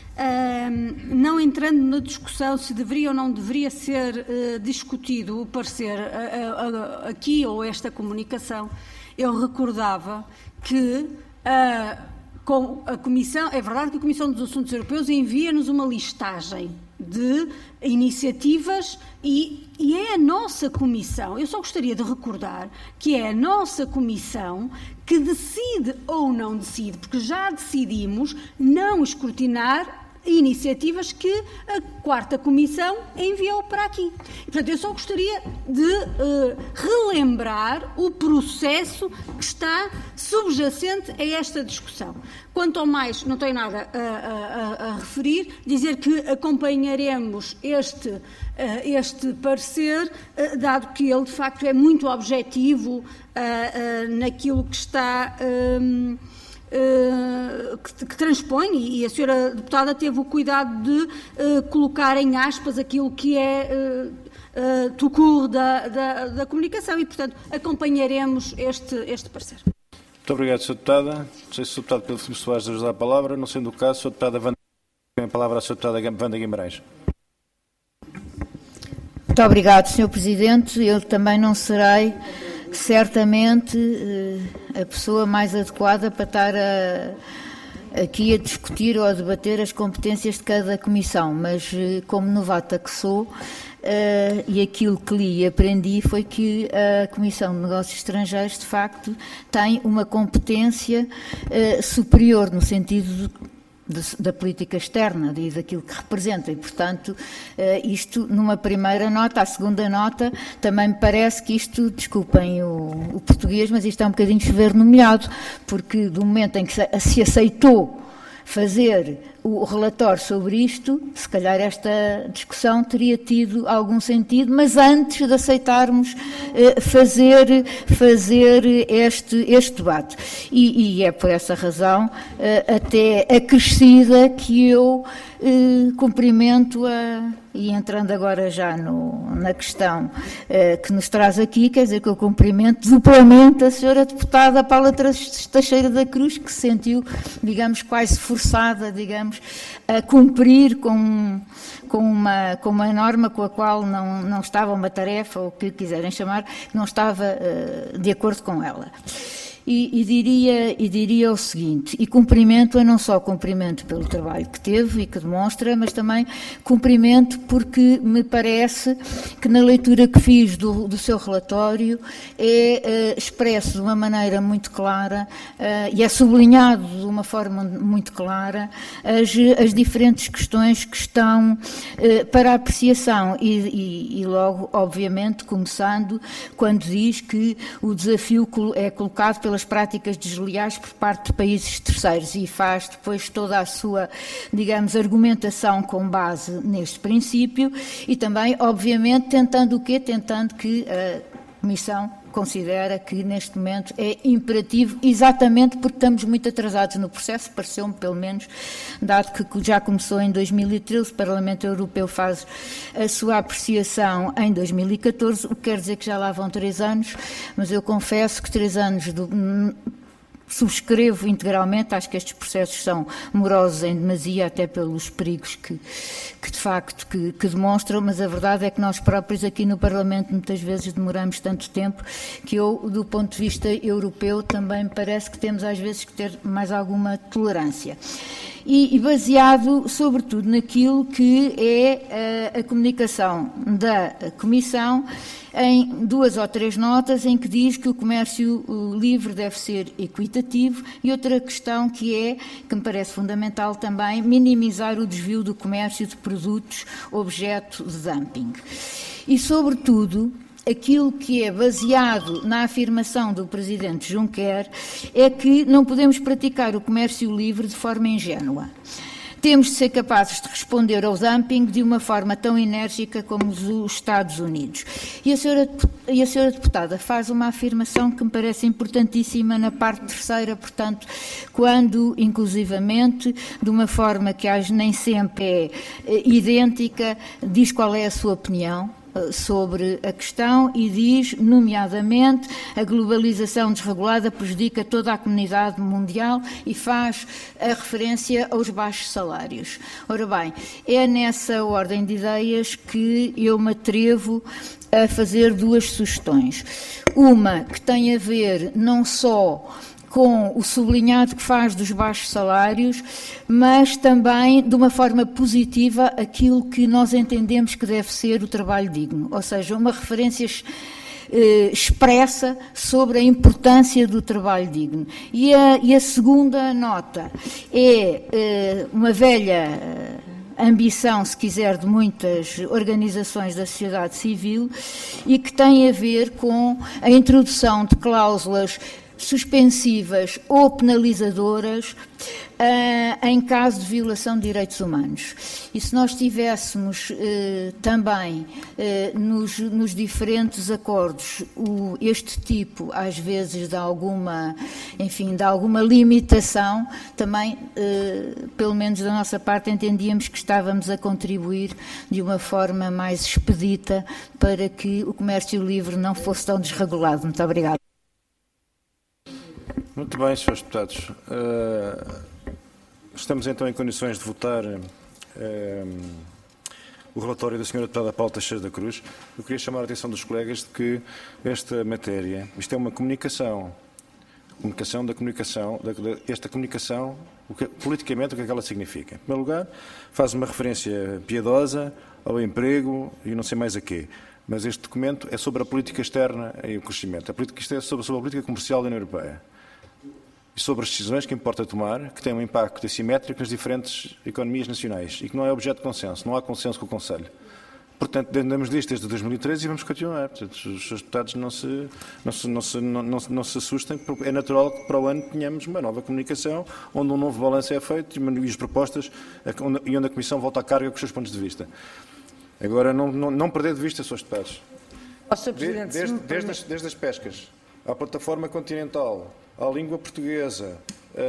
Uh, não entrando na discussão se deveria ou não deveria ser uh, discutido o parecer uh, uh, aqui ou esta comunicação, eu recordava que uh, com a Comissão, é verdade que a Comissão dos Assuntos Europeus envia-nos uma listagem de iniciativas e, e é a nossa Comissão, eu só gostaria de recordar que é a nossa Comissão que decide ou não decide, porque já decidimos não escrutinar iniciativas que a quarta Comissão enviou para aqui. E, portanto, eu só gostaria de uh, relembrar o processo que está subjacente a esta discussão. Quanto ao mais, não tenho nada a, a, a referir, dizer que acompanharemos este, uh, este parecer, uh, dado que ele, de facto, é muito objetivo uh, uh, naquilo que está... Um, Uh, que, que transpõe, e a senhora deputada teve o cuidado de uh, colocar em aspas aquilo que é uh, uh, tucur da, da, da comunicação e, portanto, acompanharemos este, este parecer. Muito obrigado, senhora Deputada. Não sei se o senhor Deputado Pedro Filipe Soares deseja usar a palavra. Não sendo o caso, a senhora Deputada Wanda, tem a palavra a senhora Deputada Wanda Guimarães. Muito obrigado, senhor Presidente. Eu também não serei certamente a pessoa mais adequada para estar a, aqui a discutir ou a debater as competências de cada comissão, mas como novata que sou, uh, e aquilo que li e aprendi foi que a Comissão de Negócios Estrangeiros, de facto, tem uma competência uh, superior no sentido de De, da política externa e daquilo que representa e, portanto, uh, isto numa primeira nota. A segunda nota também me parece que isto, desculpem o, o português, mas isto é um bocadinho chover no molhado, porque do momento em que se, se aceitou fazer o relatório sobre isto, se calhar esta discussão teria tido algum sentido, mas antes de aceitarmos eh, fazer, fazer este, este debate. E, e é por essa razão, eh, até acrescida, que eu eh, cumprimento a... E entrando agora já no, na questão eh, que nos traz aqui, quer dizer que eu cumprimento duplamente a senhora deputada Paula Teixeira da Cruz, que se sentiu, digamos, quase forçada, digamos, a cumprir com, com, uma, com uma norma com a qual não, não estava, uma tarefa, ou o que quiserem chamar, não estava eh, de acordo com ela. E, e, diria, e diria o seguinte, e cumprimento é não só cumprimento pelo trabalho que teve e que demonstra, mas também cumprimento porque me parece que na leitura que fiz do, do seu relatório é uh, expresso de uma maneira muito clara uh, e é sublinhado de uma forma muito clara as, as diferentes questões que estão uh, para apreciação e, e, e logo, obviamente, começando quando diz que o desafio é colocado pela pelas práticas desleais por parte de países terceiros e faz depois toda a sua, digamos, argumentação com base neste princípio e também, obviamente, tentando o quê? Tentando que a Comissão considera que neste momento é imperativo, exatamente porque estamos muito atrasados no processo, pareceu-me pelo menos, dado que já começou em dois mil e treze, o Parlamento Europeu faz a sua apreciação em dois mil e catorze, o que quer dizer que já lá vão três anos, mas eu confesso que três anos do... subscrevo integralmente, acho que estes processos são morosos em demasia, até pelos perigos que, que de facto que, que demonstram, mas a verdade é que nós próprios aqui no Parlamento muitas vezes demoramos tanto tempo que eu, do ponto de vista europeu, também me parece que temos às vezes que ter mais alguma tolerância. E, e baseado sobretudo naquilo que é a, a comunicação da Comissão, em duas ou três notas em que diz que o comércio livre deve ser equitativo e outra questão que é, que me parece fundamental também, minimizar o desvio do comércio de produtos objeto de dumping. E, sobretudo, aquilo que é baseado na afirmação do Presidente Juncker é que não podemos praticar o comércio livre de forma ingênua. Temos de ser capazes de responder ao dumping de uma forma tão enérgica como os Estados Unidos. E a senhora, e a senhora deputada faz uma afirmação que me parece importantíssima na parte terceira, portanto, quando, inclusivamente, de uma forma que nem sempre é idêntica, diz qual é a sua opinião sobre a questão e diz, nomeadamente, a globalização desregulada prejudica toda a comunidade mundial e faz a referência aos baixos salários. Ora bem, é nessa ordem de ideias que eu me atrevo a fazer duas sugestões. Uma que tem a ver não só com o sublinhado que faz dos baixos salários, mas também, de uma forma positiva, aquilo que nós entendemos que deve ser o trabalho digno, ou seja, uma referência eh, expressa sobre a importância do trabalho digno. E a, e a segunda nota é eh, uma velha ambição, se quiser, de muitas organizações da sociedade civil e que tem a ver com a introdução de cláusulas suspensivas ou penalizadoras uh, em caso de violação de direitos humanos. E se nós tivéssemos uh, também uh, nos, nos diferentes acordos o, este tipo, às vezes, de alguma, enfim, de alguma limitação, também, uh, pelo menos da nossa parte, entendíamos que estávamos a contribuir de uma forma mais expedita para que o comércio livre não fosse tão desregulado. Muito obrigada. Muito bem, senhores deputados. Uh, estamos então em condições de votar uh, o relatório da senhora deputada Paula Teixeira da Cruz. Eu queria chamar a atenção dos colegas de que esta matéria, isto é uma comunicação, comunicação da comunicação, da, da, esta comunicação, o que, politicamente, o que é que ela significa? Em primeiro lugar, faz uma referência piedosa ao emprego e não sei mais a quê. Mas este documento é sobre a política externa e o crescimento. A política externa é sobre, sobre a política comercial da União Europeia. E sobre as decisões que importa tomar, que têm um impacto assimétrico nas diferentes economias nacionais e que não é objeto de consenso, não há consenso com o Conselho. Portanto, andamos disto desde dois mil e treze e vamos continuar. Portanto, os seus deputados não se, não, se, não, se, não, não, não se assustem, porque é natural que para o ano tenhamos uma nova comunicação, onde um novo balanço é feito e as propostas, e onde a Comissão volta à carga com os seus pontos de vista. Agora, não, não, não perder de vista, senhores deputados. Desde, desde, desde, as, desde as pescas, à plataforma continental, à língua portuguesa,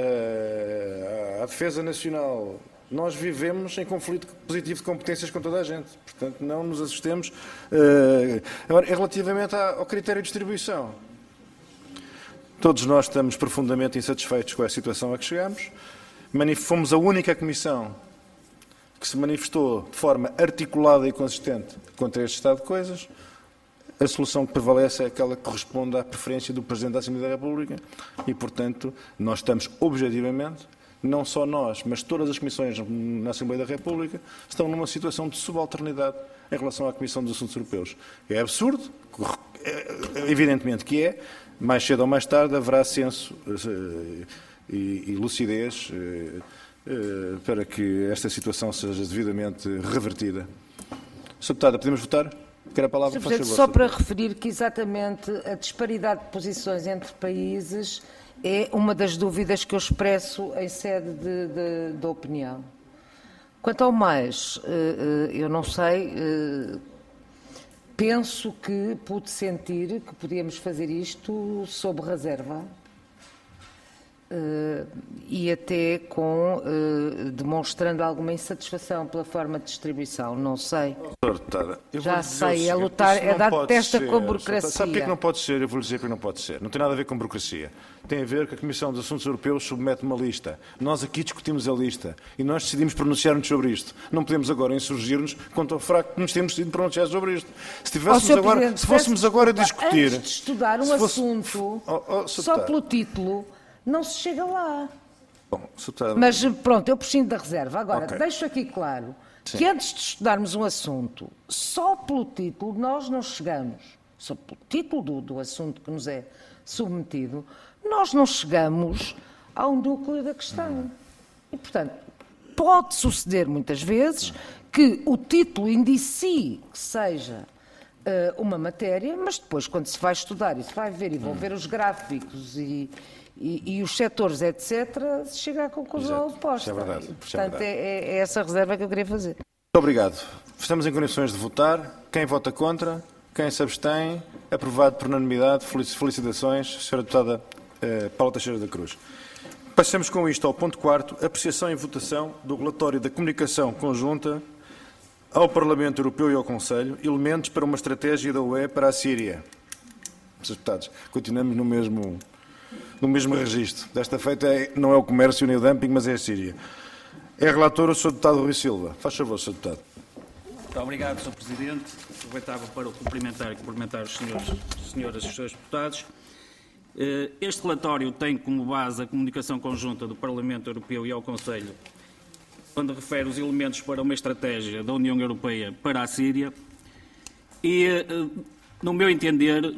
à defesa nacional, nós vivemos em conflito positivo de competências com toda a gente. Portanto, não nos assustemos. Agora, relativamente ao critério de distribuição, todos nós estamos profundamente insatisfeitos com a situação a que chegamos. Fomos a única comissão que se manifestou de forma articulada e consistente contra este estado de coisas. A solução que prevalece é aquela que corresponde à preferência do Presidente da Assembleia da República e, portanto, nós estamos objetivamente, não só nós, mas todas as comissões na Assembleia da República, estão numa situação de subalternidade em relação à Comissão dos Assuntos Europeus. É absurdo, evidentemente que é, mais cedo ou mais tarde haverá senso e, e lucidez para que esta situação seja devidamente revertida. Senhora Deputada, podemos votar? Quer a palavra? Senhor Presidente, só para referir que exatamente a disparidade de posições entre países é uma das dúvidas que eu expresso em sede de, de, de opinião. Quanto ao mais, eu não sei, penso que pude sentir que podíamos fazer isto sob reserva. Uh, e até com uh, demonstrando alguma insatisfação pela forma de distribuição, não sei. Deputada, eu Já vou dizer o sei, é seguinte, lutar, isso é não dar pode testa ser. com a burocracia. Sabe porque é que não pode ser? Eu vou lhe dizer porque não pode ser. Não tem nada a ver com burocracia. Tem a ver que a Comissão dos Assuntos Europeus submete uma lista. Nós aqui discutimos a lista e nós decidimos pronunciar-nos sobre isto. Não podemos agora insurgir-nos contra o fraco que nos temos decidido pronunciar sobre isto. Se, tivéssemos oh, agora, se fôssemos agora a discutir... Antes de estudar um fosse, assunto, oh, oh, só pelo título, não se chega lá. Bom, deputada... Mas pronto, eu prescindo da reserva. Agora, okay. deixo aqui claro Sim. que antes de estudarmos um assunto, só pelo título nós não chegamos, só pelo título do, do assunto que nos é submetido, nós não chegamos ao núcleo da questão. E, portanto, pode suceder muitas vezes que o título indicie que seja uh, uma matéria, mas depois, quando se vai estudar e se vai ver e vão ver os gráficos e... E, e os setores, etcétera, se chega à conclusão Exato. oposta. Isso é verdade. E, Isso portanto, é, verdade. É, é essa reserva que eu queria fazer. Muito obrigado. Estamos em condições de votar. Quem vota contra? Quem se abstém? Aprovado por unanimidade. Felicitações, senhora Deputada eh, Paula Teixeira da Cruz. Passamos com isto ao ponto quarto, apreciação e votação do relatório da comunicação conjunta ao Parlamento Europeu e ao Conselho, elementos para uma estratégia da U E para a Síria. senhores Deputados, continuamos no mesmo... no mesmo registro. Desta feita é, não é o comércio nem o dumping, mas é a Síria. É relator o senhor Deputado Rui Silva. Faz favor, senhor Deputado. Muito obrigado, senhor Presidente. Aproveitava para o cumprimentar e cumprimentar os senhores, senhoras e os senhores deputados. Este relatório tem como base a comunicação conjunta do Parlamento Europeu e ao Conselho, onde refere os elementos para uma estratégia da União Europeia para a Síria e, no meu entender,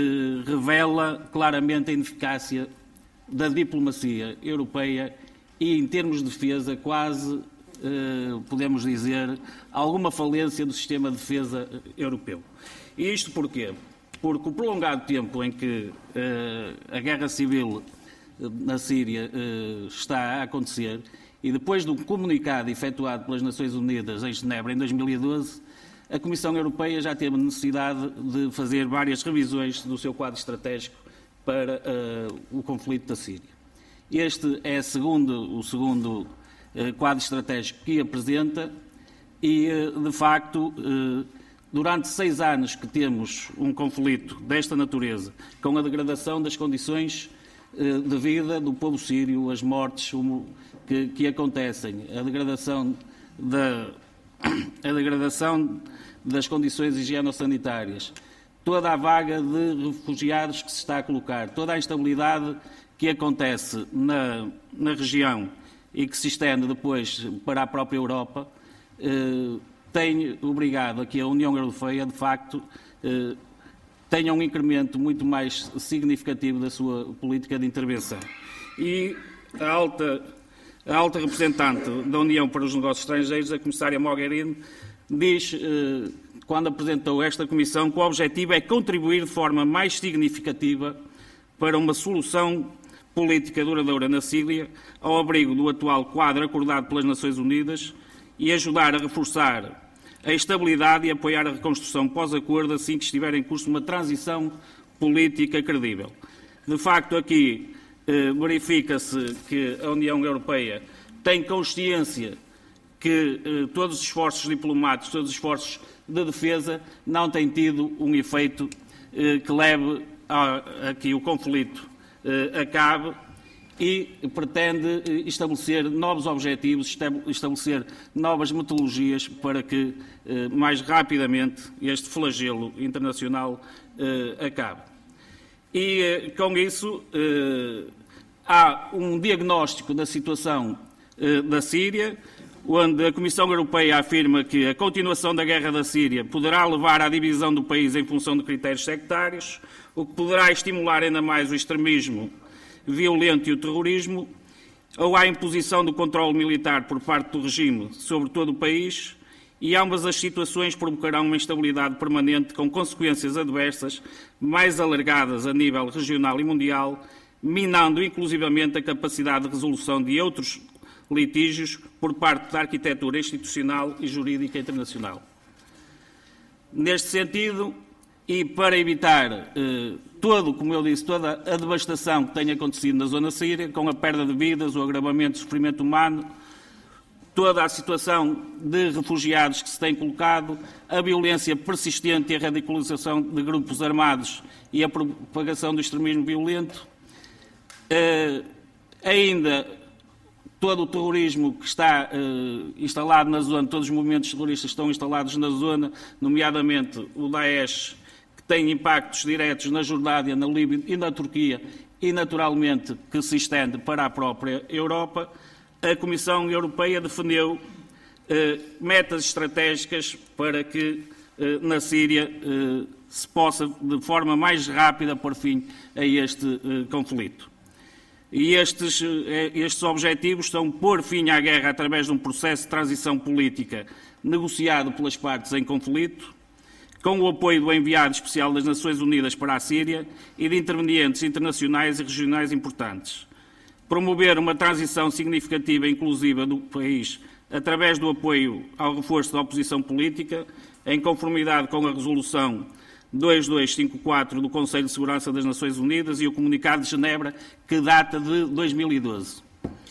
revela claramente a ineficácia da diplomacia europeia e, em termos de defesa, quase, podemos dizer, alguma falência do sistema de defesa europeu. E isto porquê? Porque o prolongado tempo em que a guerra civil na Síria está a acontecer e depois do comunicado efetuado pelas Nações Unidas em Genebra em dois mil e doze, a Comissão Europeia já teve necessidade de fazer várias revisões do seu quadro estratégico para uh, o conflito da Síria. Este é segundo, o segundo uh, quadro estratégico que apresenta e, uh, de facto, uh, durante seis anos que temos um conflito desta natureza, com a degradação das condições uh, de vida do povo sírio, as mortes um, que, que acontecem, a degradação da... a degradação das condições higienossanitárias, toda a vaga de refugiados que se está a colocar, toda a instabilidade que acontece na, na região e que se estende depois para a própria Europa, eh, tem obrigado a que a União Europeia, de facto, eh, tenha um incremento muito mais significativo da sua política de intervenção. E a alta... A alta representante da União para os Negócios Estrangeiros, a comissária Mogherini, diz, eh, quando apresentou esta comissão, que o objetivo é contribuir de forma mais significativa para uma solução política duradoura na Síria, ao abrigo do atual quadro acordado pelas Nações Unidas e ajudar a reforçar a estabilidade e apoiar a reconstrução pós-acordo assim que estiver em curso uma transição política credível. De facto, aqui verifica-se que a União Europeia tem consciência que eh, todos os esforços diplomáticos, todos os esforços de defesa não têm tido um efeito eh, que leve a, a que o conflito eh, acabe e pretende eh, estabelecer novos objetivos, estabelecer novas metodologias para que eh, mais rapidamente este flagelo internacional eh, acabe. E, eh, com isso, eh, há um diagnóstico da situação eh, da Síria, onde a Comissão Europeia afirma que a continuação da guerra da Síria poderá levar à divisão do país em função de critérios sectários, o que poderá estimular ainda mais o extremismo violento e o terrorismo, ou à imposição do controle militar por parte do regime sobre todo o país, e ambas as situações provocarão uma instabilidade permanente com consequências adversas mais alargadas a nível regional e mundial, minando inclusivamente a capacidade de resolução de outros litígios por parte da arquitetura institucional e jurídica internacional. Neste sentido, e para evitar eh, todo, como eu disse, toda a devastação que tem acontecido na zona síria, com a perda de vidas, o agravamento do sofrimento humano, toda a situação de refugiados que se tem colocado, a violência persistente e a radicalização de grupos armados e a propagação do extremismo violento, eh, ainda todo o terrorismo que está eh, instalado na zona, todos os movimentos terroristas estão instalados na zona, nomeadamente o Daesh, que tem impactos diretos na Jordânia, na Líbia e na Turquia, e naturalmente que se estende para a própria Europa. A Comissão Europeia defendeu eh, metas estratégicas para que eh, na Síria eh, se possa, de forma mais rápida, pôr fim a este eh, conflito. E estes, eh, estes objetivos são pôr fim à guerra através de um processo de transição política negociado pelas partes em conflito, com o apoio do enviado especial das Nações Unidas para a Síria e de intervenientes internacionais e regionais importantes. Promover uma transição significativa e inclusiva do país através do apoio ao reforço da oposição política, em conformidade com a Resolução dois mil duzentos e cinquenta e quatro do Conselho de Segurança das Nações Unidas e o Comunicado de Genebra, que data de dois mil e doze.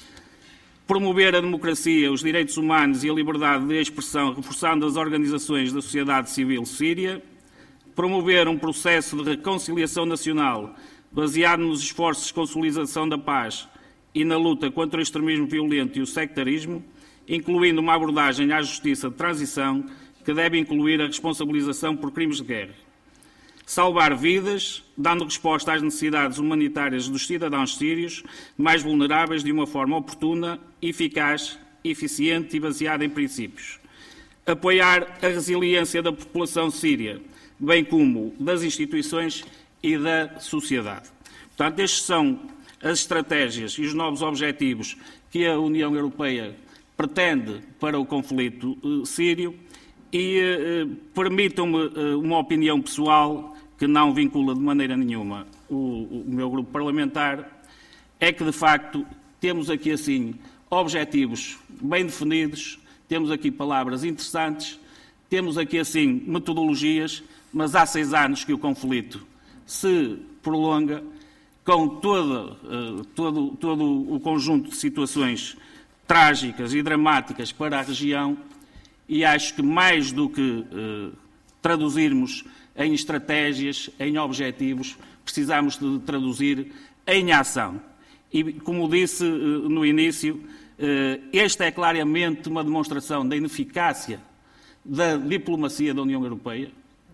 Promover a democracia, os direitos humanos e a liberdade de expressão, reforçando as organizações da sociedade civil síria. Promover um processo de reconciliação nacional baseado nos esforços de consolidação da paz e na luta contra o extremismo violento e o sectarismo, incluindo uma abordagem à justiça de transição que deve incluir a responsabilização por crimes de guerra. Salvar vidas, dando resposta às necessidades humanitárias dos cidadãos sírios mais vulneráveis de uma forma oportuna, eficaz, eficiente e baseada em princípios. Apoiar a resiliência da população síria, bem como das instituições e da sociedade. Portanto, estes são as estratégias e os novos objetivos que a União Europeia pretende para o conflito uh, sírio e uh, permitam-me uh, uma opinião pessoal que não vincula de maneira nenhuma o, o meu grupo parlamentar, é que de facto temos aqui assim objetivos bem definidos, temos aqui palavras interessantes, temos aqui assim metodologias, mas há seis anos que o conflito se prolonga, com todo, uh, todo, todo o conjunto de situações trágicas e dramáticas para a região, e acho que mais do que uh, traduzirmos em estratégias, em objetivos, precisamos de traduzir em ação. E, como disse uh, no início, uh, esta é claramente uma demonstração da ineficácia da diplomacia da União Europeia.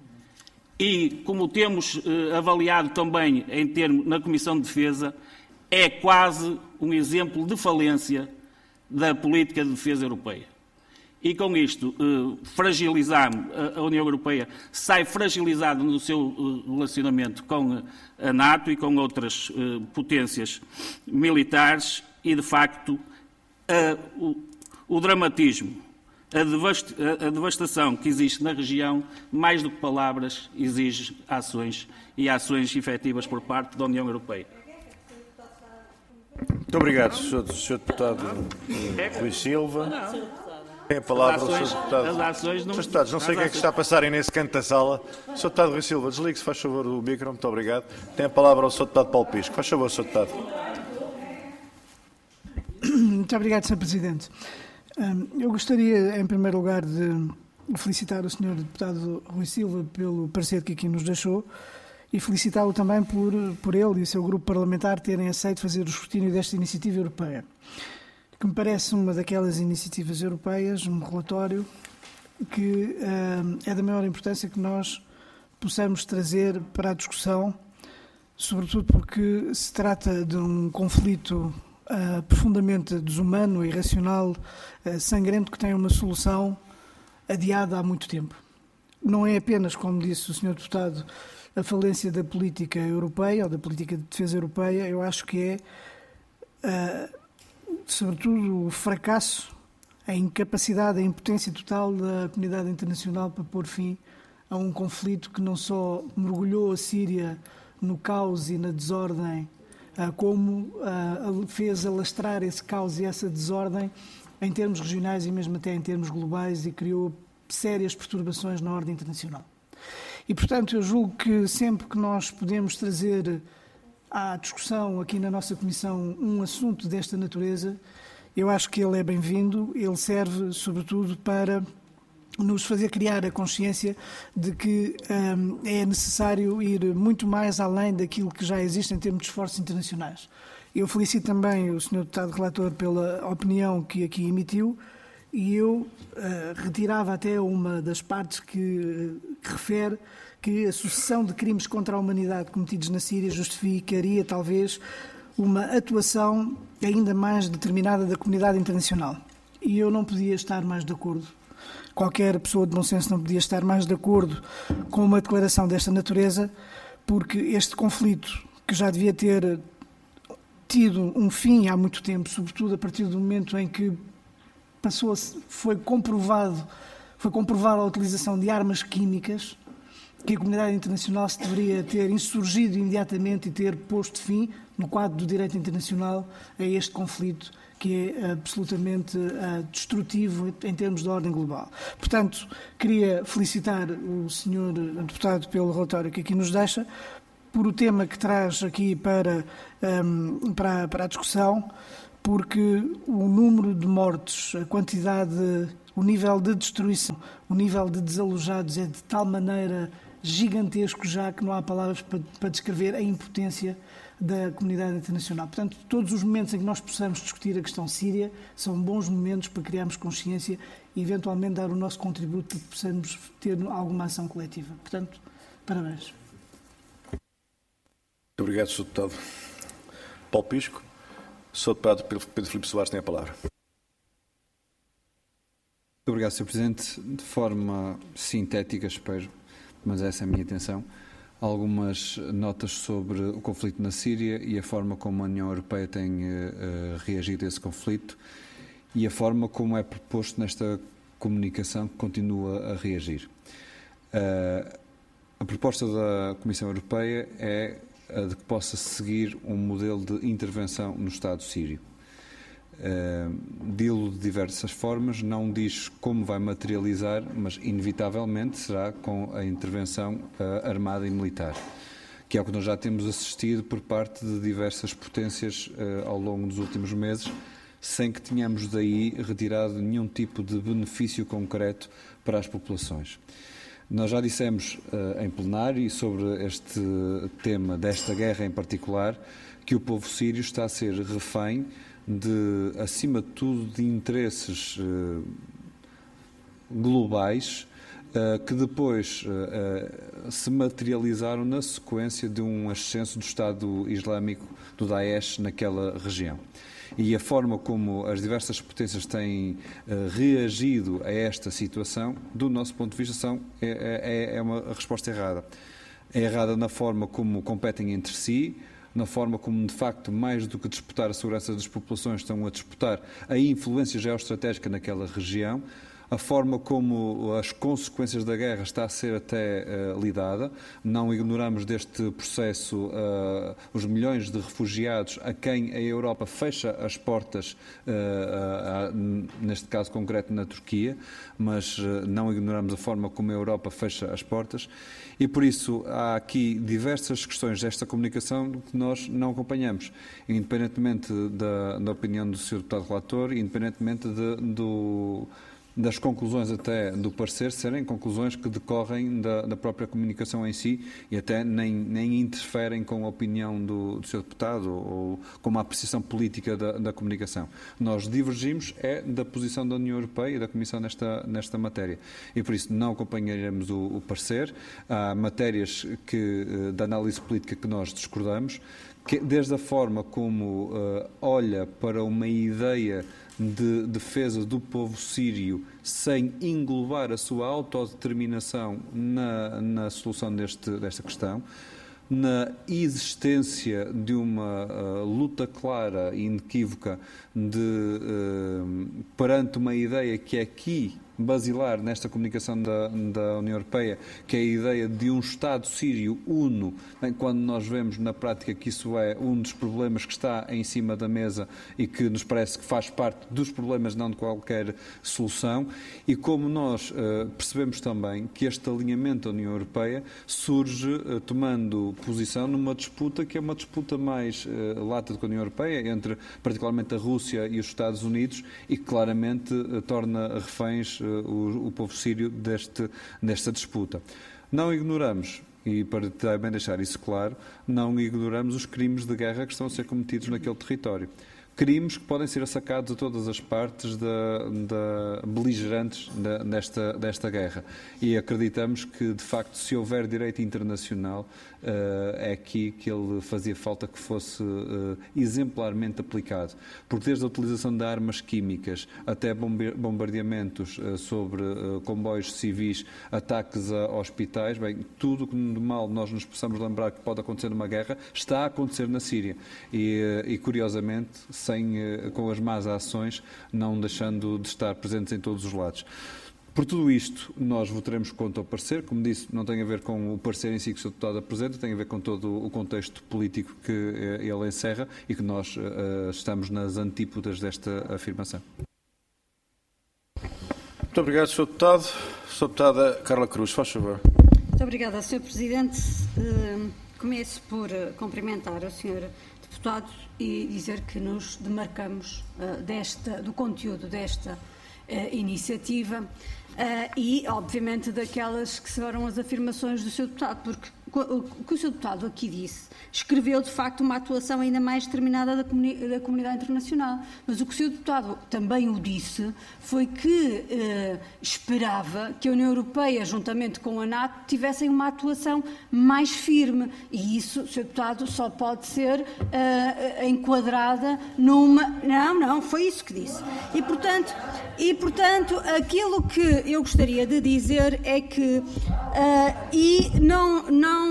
E, como temos eh, avaliado também em termos, na Comissão de Defesa, é quase um exemplo de falência da política de defesa europeia. E com isto, eh, fragilizamos, a, a União Europeia sai fragilizada no seu eh, relacionamento com a NATO e com outras eh, potências militares e, de facto, a, o, o dramatismo, a devastação que existe na região, mais do que palavras, exige ações e ações efetivas por parte da União Europeia. Muito obrigado, senhor Deputado Rui Silva. Tem a palavra o senhor Deputado. As ações não... senhor Deputados, não sei o que é que está a passar aí nesse canto da sala. senhor Deputado Rui Silva, desligue-se, faz favor, o micro. Muito obrigado. Tem a palavra o senhor Deputado Paulo Pisco. Faz favor, senhor Deputado. Muito obrigado, senhor Presidente. Eu gostaria, em primeiro lugar, de felicitar o senhor Deputado Rui Silva pelo parecer que aqui nos deixou e felicitá-lo também por, por ele e o seu grupo parlamentar terem aceito fazer o escrutínio desta iniciativa europeia, que me parece uma daquelas iniciativas europeias, um relatório que uh, é da maior importância que nós possamos trazer para a discussão, sobretudo porque se trata de um conflito Uh, profundamente desumano, irracional, uh, sangrento, que tem uma solução adiada há muito tempo. Não é apenas, como disse o senhor Deputado, a falência da política europeia ou da política de defesa europeia, eu acho que é, uh, sobretudo, o fracasso, a incapacidade, a impotência total da comunidade internacional para pôr fim a um conflito que não só mergulhou a Síria no caos e na desordem, como uh, fez alastrar esse caos e essa desordem em termos regionais e mesmo até em termos globais e criou sérias perturbações na ordem internacional. E, portanto, eu julgo que sempre que nós podemos trazer à discussão aqui na nossa Comissão um assunto desta natureza, eu acho que ele é bem-vindo, ele serve, sobretudo, para nos fazer criar a consciência de que hum, é necessário ir muito mais além daquilo que já existe em termos de esforços internacionais. Eu felicito também o senhor Deputado Relator pela opinião que aqui emitiu e eu uh, retirava até uma das partes que, que refere que a sucessão de crimes contra a humanidade cometidos na Síria justificaria, talvez, uma atuação ainda mais determinada da comunidade internacional. E eu não podia estar mais de acordo. Qualquer pessoa de bom senso não podia estar mais de acordo com uma declaração desta natureza, porque este conflito, que já devia ter tido um fim há muito tempo, sobretudo a partir do momento em que passou, foi comprovado, foi comprovada a utilização de armas químicas, que a comunidade internacional se deveria ter insurgido imediatamente e ter posto fim, no quadro do direito internacional, a este conflito que é absolutamente uh, destrutivo em termos de ordem global. Portanto, queria felicitar o senhor deputado pelo relatório que aqui nos deixa, por o tema que traz aqui para, um, para, para a discussão, porque o número de mortes, a quantidade, o nível de destruição, o nível de desalojados é de tal maneira gigantesco já que não há palavras para, para descrever a impotência da comunidade internacional. Portanto, todos os momentos em que nós possamos discutir a questão síria são bons momentos para criarmos consciência e eventualmente dar o nosso contributo para que possamos ter alguma ação coletiva. Portanto, parabéns. Muito obrigado, senhor Deputado. Paulo Pisco. senhor Deputado Pedro Filipe Soares tem a palavra. Muito obrigado, senhor Presidente. De forma sintética, espero, mas essa é a minha intenção, algumas notas sobre o conflito na Síria e a forma como a União Europeia tem uh, reagido a esse conflito e a forma como é proposto nesta comunicação que continua a reagir. Uh, a proposta da Comissão Europeia é a de que possa seguir um modelo de intervenção no Estado sírio. Uh, dilo de diversas formas, não diz como vai materializar, mas inevitavelmente será com a intervenção uh, armada e militar, que é o que nós já temos assistido por parte de diversas potências uh, ao longo dos últimos meses, sem que tenhamos daí retirado nenhum tipo de benefício concreto para as populações. Nós já dissemos uh, em plenário sobre este tema desta guerra em particular, que o povo sírio está a ser refém de, acima de tudo, de interesses uh, globais uh, que depois uh, uh, se materializaram na sequência de um ascenso do Estado Islâmico, do Daesh, naquela região. E a forma como as diversas potências têm uh, reagido a esta situação, do nosso ponto de vista, são, é, é, é uma resposta errada. É errada na forma como competem entre si, na forma como, de facto, mais do que disputar a segurança das populações, estão a disputar a influência geoestratégica naquela região, a forma como as consequências da guerra está a ser até uh, lidada. Não ignoramos deste processo uh, os milhões de refugiados a quem a Europa fecha as portas, uh, uh, uh, neste caso concreto na Turquia, mas uh, não ignoramos a forma como a Europa fecha as portas. E, por isso, há aqui diversas questões desta comunicação que nós não acompanhamos, independentemente da, da opinião do senhor Deputado Relator, independentemente de, do, das conclusões até do parecer serem conclusões que decorrem da, da própria comunicação em si e até nem, nem interferem com a opinião do, do senhor Deputado ou com uma apreciação política da, da comunicação. Nós divergimos é da posição da União Europeia e da Comissão nesta, nesta matéria. E por isso não acompanharemos o, o parecer. Há matérias que, da análise política que nós discordamos, que, desde a forma como uh, olha para uma ideia de defesa do povo sírio sem englobar a sua autodeterminação na, na solução deste, desta questão, na existência de uma uh, luta clara e inequívoca de, uh, perante uma ideia que aqui basilar nesta comunicação da, da União Europeia, que é a ideia de um Estado sírio uno, bem, quando nós vemos na prática que isso é um dos problemas que está em cima da mesa e que nos parece que faz parte dos problemas, não de qualquer solução, e como nós uh, percebemos também que este alinhamento da União Europeia surge uh, tomando posição numa disputa que é uma disputa mais uh, lata do que a União Europeia, entre particularmente a Rússia e os Estados Unidos, e que claramente uh, torna reféns uh, o, o povo sírio deste, desta disputa. Não ignoramos, e para também deixar isso claro, não ignoramos os crimes de guerra que estão a ser cometidos naquele território. Crimes que podem ser assacados a todas as partes da, da beligerantes da, desta, desta guerra. E acreditamos que, de facto, se houver direito internacional, uh, é aqui que ele fazia falta que fosse uh, exemplarmente aplicado. Porque desde a utilização de armas químicas até bombardeamentos uh, sobre uh, comboios civis, ataques a hospitais, bem, tudo que de mal nós nos possamos lembrar que pode acontecer numa guerra, está a acontecer na Síria. E, uh, e curiosamente, sem, com as más ações, não deixando de estar presentes em todos os lados. Por tudo isto, nós votaremos contra o parecer. Como disse, não tem a ver com o parecer em si que o senhor Deputado apresenta, tem a ver com todo o contexto político que ele encerra e que nós uh, estamos nas antípodas desta afirmação. Muito obrigado, senhor Deputado. senhora Deputada Carla Cruz, faz favor. Muito obrigada, senhor Presidente. Uh, começo por uh, cumprimentar o senhor Deputado e dizer que nos demarcamos uh, desta, do conteúdo desta uh, iniciativa uh, e, obviamente, daquelas que foram as afirmações do senhor Deputado, porque o que o senhor Deputado aqui disse escreveu, de facto, uma atuação ainda mais determinada da, comuni da comunidade internacional. Mas o que o senhor Deputado também o disse foi que eh, esperava que a União Europeia, juntamente com a NATO, tivessem uma atuação mais firme. E isso, o senhor Deputado, só pode ser eh, enquadrada numa... Não, não, foi isso que disse. E, portanto, e, portanto aquilo que eu gostaria de dizer é que, eh, e não... não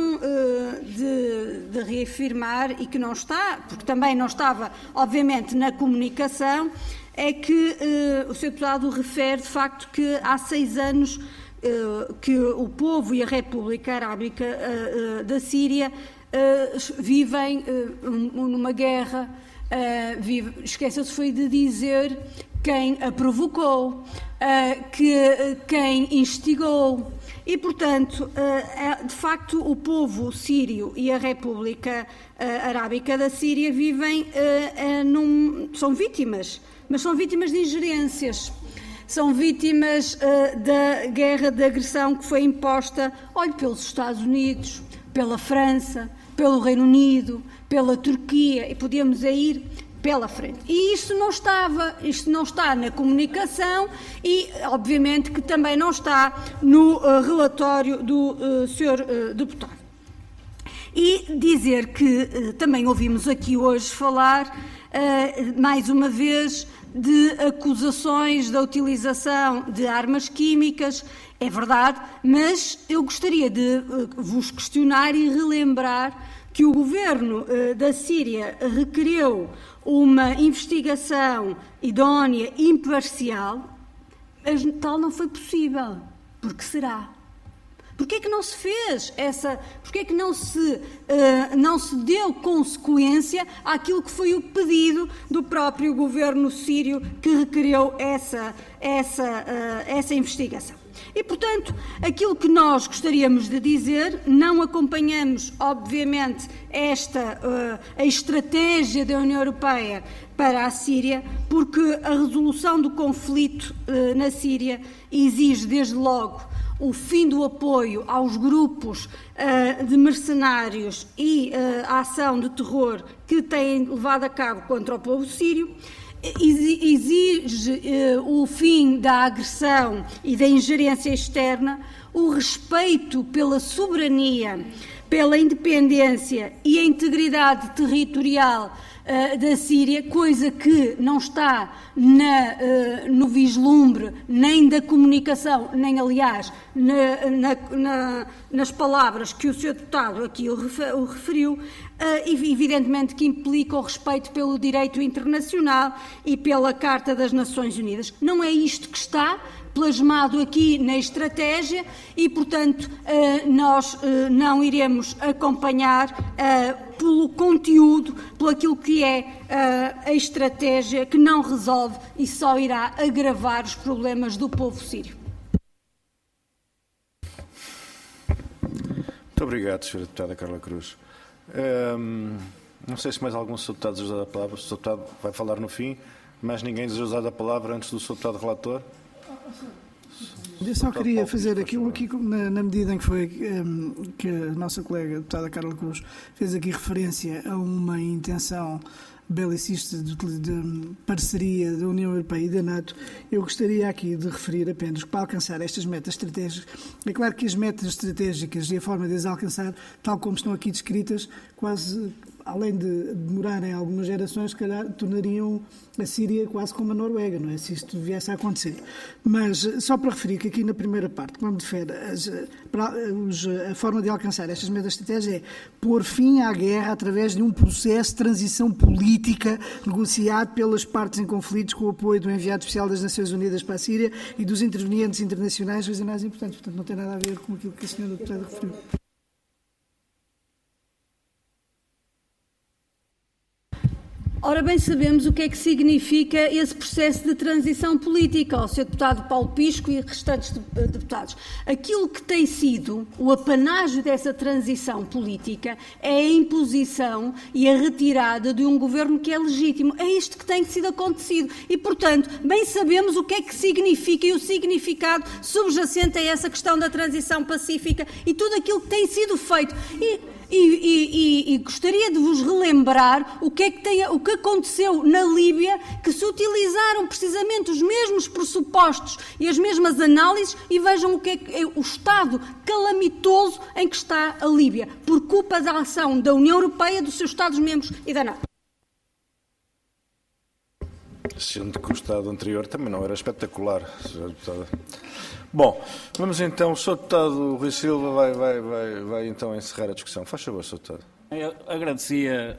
De, de reafirmar, e que não está, porque também não estava, obviamente, na comunicação, é que uh, o senhor Deputado refere, de facto, que há seis anos uh, que o povo e a República Arábica uh, uh, da Síria uh, vivem uh, numa guerra. Uh, Esqueceu-se foi de dizer quem a provocou, uh, que, uh, quem instigou. E, portanto, de facto, o povo sírio e a República Arábica da Síria vivem, num, são vítimas, mas são vítimas de ingerências, são vítimas da guerra de agressão que foi imposta, olhe, pelos Estados Unidos, pela França, pelo Reino Unido, pela Turquia, e podíamos ir pela frente. E isto não estava, isto não está na comunicação e, obviamente, que também não está no uh, relatório do uh, senhor uh, Deputado. E dizer que uh, também ouvimos aqui hoje falar, uh, mais uma vez, de acusações da utilização de armas químicas. É verdade, mas eu gostaria de uh, vos questionar e relembrar que o governo uh, da Síria requereu uma investigação idónea, imparcial, mas tal não foi possível. Por que será? Porquê é que não se fez essa... Porquê é que não se, uh, não se deu consequência àquilo que foi o pedido do próprio governo sírio que requereu essa, essa, uh, essa investigação? E, portanto, aquilo que nós gostaríamos de dizer, não acompanhamos, obviamente, esta uh, a estratégia da União Europeia para a Síria, porque a resolução do conflito uh, na Síria exige, desde logo, o fim do apoio aos grupos uh, de mercenários e uh, a ação de terror que têm levado a cabo contra o povo sírio, exige uh, o fim da agressão e da ingerência externa, o respeito pela soberania, pela independência e a integridade territorial uh, da Síria, coisa que não está na, uh, no vislumbre nem da comunicação, nem, aliás, na, na, na, nas palavras que o senhor Deputado aqui o, refer, o referiu, uh, evidentemente que implica o respeito pelo direito internacional e pela Carta das Nações Unidas. Não é isto que está plasmado aqui na estratégia e, portanto, nós não iremos acompanhar pelo conteúdo, pelo aquilo que é a estratégia que não resolve e só irá agravar os problemas do povo sírio. Muito obrigado, senhora Deputada Carla Cruz. Hum, não sei se mais algum senhor Deputado deseja usar a palavra. O senhor Deputado vai falar no fim, mas ninguém deseja usar a palavra antes do senhor Deputado Relator? Eu só queria fazer aquilo aqui, na, na medida em que foi um, que a nossa colega, a deputada Carla Cruz, fez aqui referência a uma intenção belicista de, de parceria da União Europeia e da NATO, eu gostaria aqui de referir apenas que para alcançar estas metas estratégicas, é claro que as metas estratégicas e a forma de as alcançar, tal como estão aqui descritas, quase, além de demorarem algumas gerações, se calhar tornariam a Síria quase como a Noruega, não é? Se isto viesse a acontecer. Mas, só para referir que aqui na primeira parte, como refere, as, os, a forma de alcançar estas metas estratégicas é pôr fim à guerra através de um processo de transição política negociado pelas partes em conflitos com o apoio do enviado especial das Nações Unidas para a Síria e dos intervenientes internacionais regionais importantes. Portanto, não tem nada a ver com aquilo que a senhora deputada referiu. Ora bem, sabemos o que é que significa esse processo de transição política, ao senhor deputado Paulo Pisco e restantes deputados. Aquilo que tem sido o apanágio dessa transição política é a imposição e a retirada de um governo que é legítimo. É isto que tem sido acontecido. E, portanto, bem sabemos o que é que significa e o significado subjacente a essa questão da transição pacífica e tudo aquilo que tem sido feito. E, E, e, e, e gostaria de vos relembrar o que é que, tem, o que aconteceu na Líbia, que se utilizaram precisamente os mesmos pressupostos e as mesmas análises e vejam o que é, que é o estado calamitoso em que está a Líbia, por culpa da ação da União Europeia, dos seus Estados-membros e da NATO. Sendo que o estado anterior também não era espetacular, senhora Deputada. Bom, vamos então, o senhor Deputado Rui Silva vai, vai, vai, vai então encerrar a discussão. Faz favor, senhor Deputado. Eu agradecia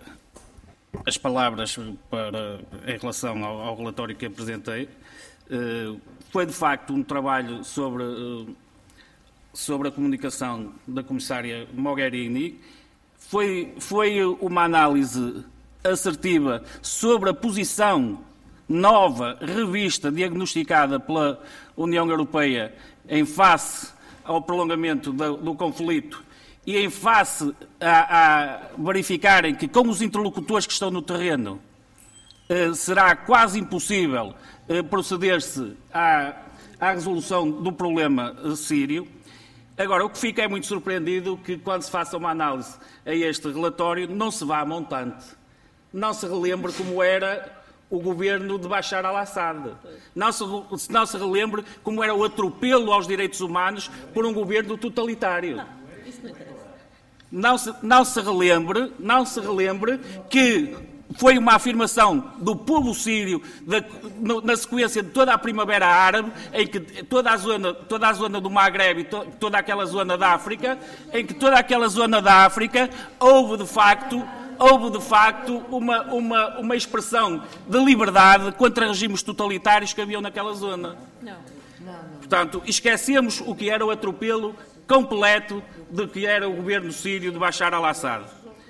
as palavras para, em relação ao, ao relatório que apresentei. Uh, foi, de facto, um trabalho sobre, uh, sobre a comunicação da Comissária Mogherini. Foi, foi uma análise assertiva sobre a posição nova, revista, diagnosticada pela União Europeia em face ao prolongamento do, do conflito e em face a, a verificarem que com os interlocutores que estão no terreno eh, será quase impossível eh, proceder-se à, à resolução do problema eh, sírio. Agora, o que fica é muito surpreendido que quando se faça uma análise a este relatório não se vá a montante, não se relembre como era o governo de Bashar al-Assad. Não se, não se relembre como era o atropelo aos direitos humanos por um governo totalitário. Não, isso não interessa. Não se, não se relembre, não se relembre que foi uma afirmação do povo sírio da, no, na sequência de toda a Primavera Árabe, em que toda a zona, toda a zona do Magreb e to, toda aquela zona da África, em que toda aquela zona da África houve de facto houve, de facto, uma, uma, uma expressão de liberdade contra regimes totalitários que haviam naquela zona. Não. Portanto, esquecemos o que era o atropelo completo do que era o governo sírio de Bashar al-Assad.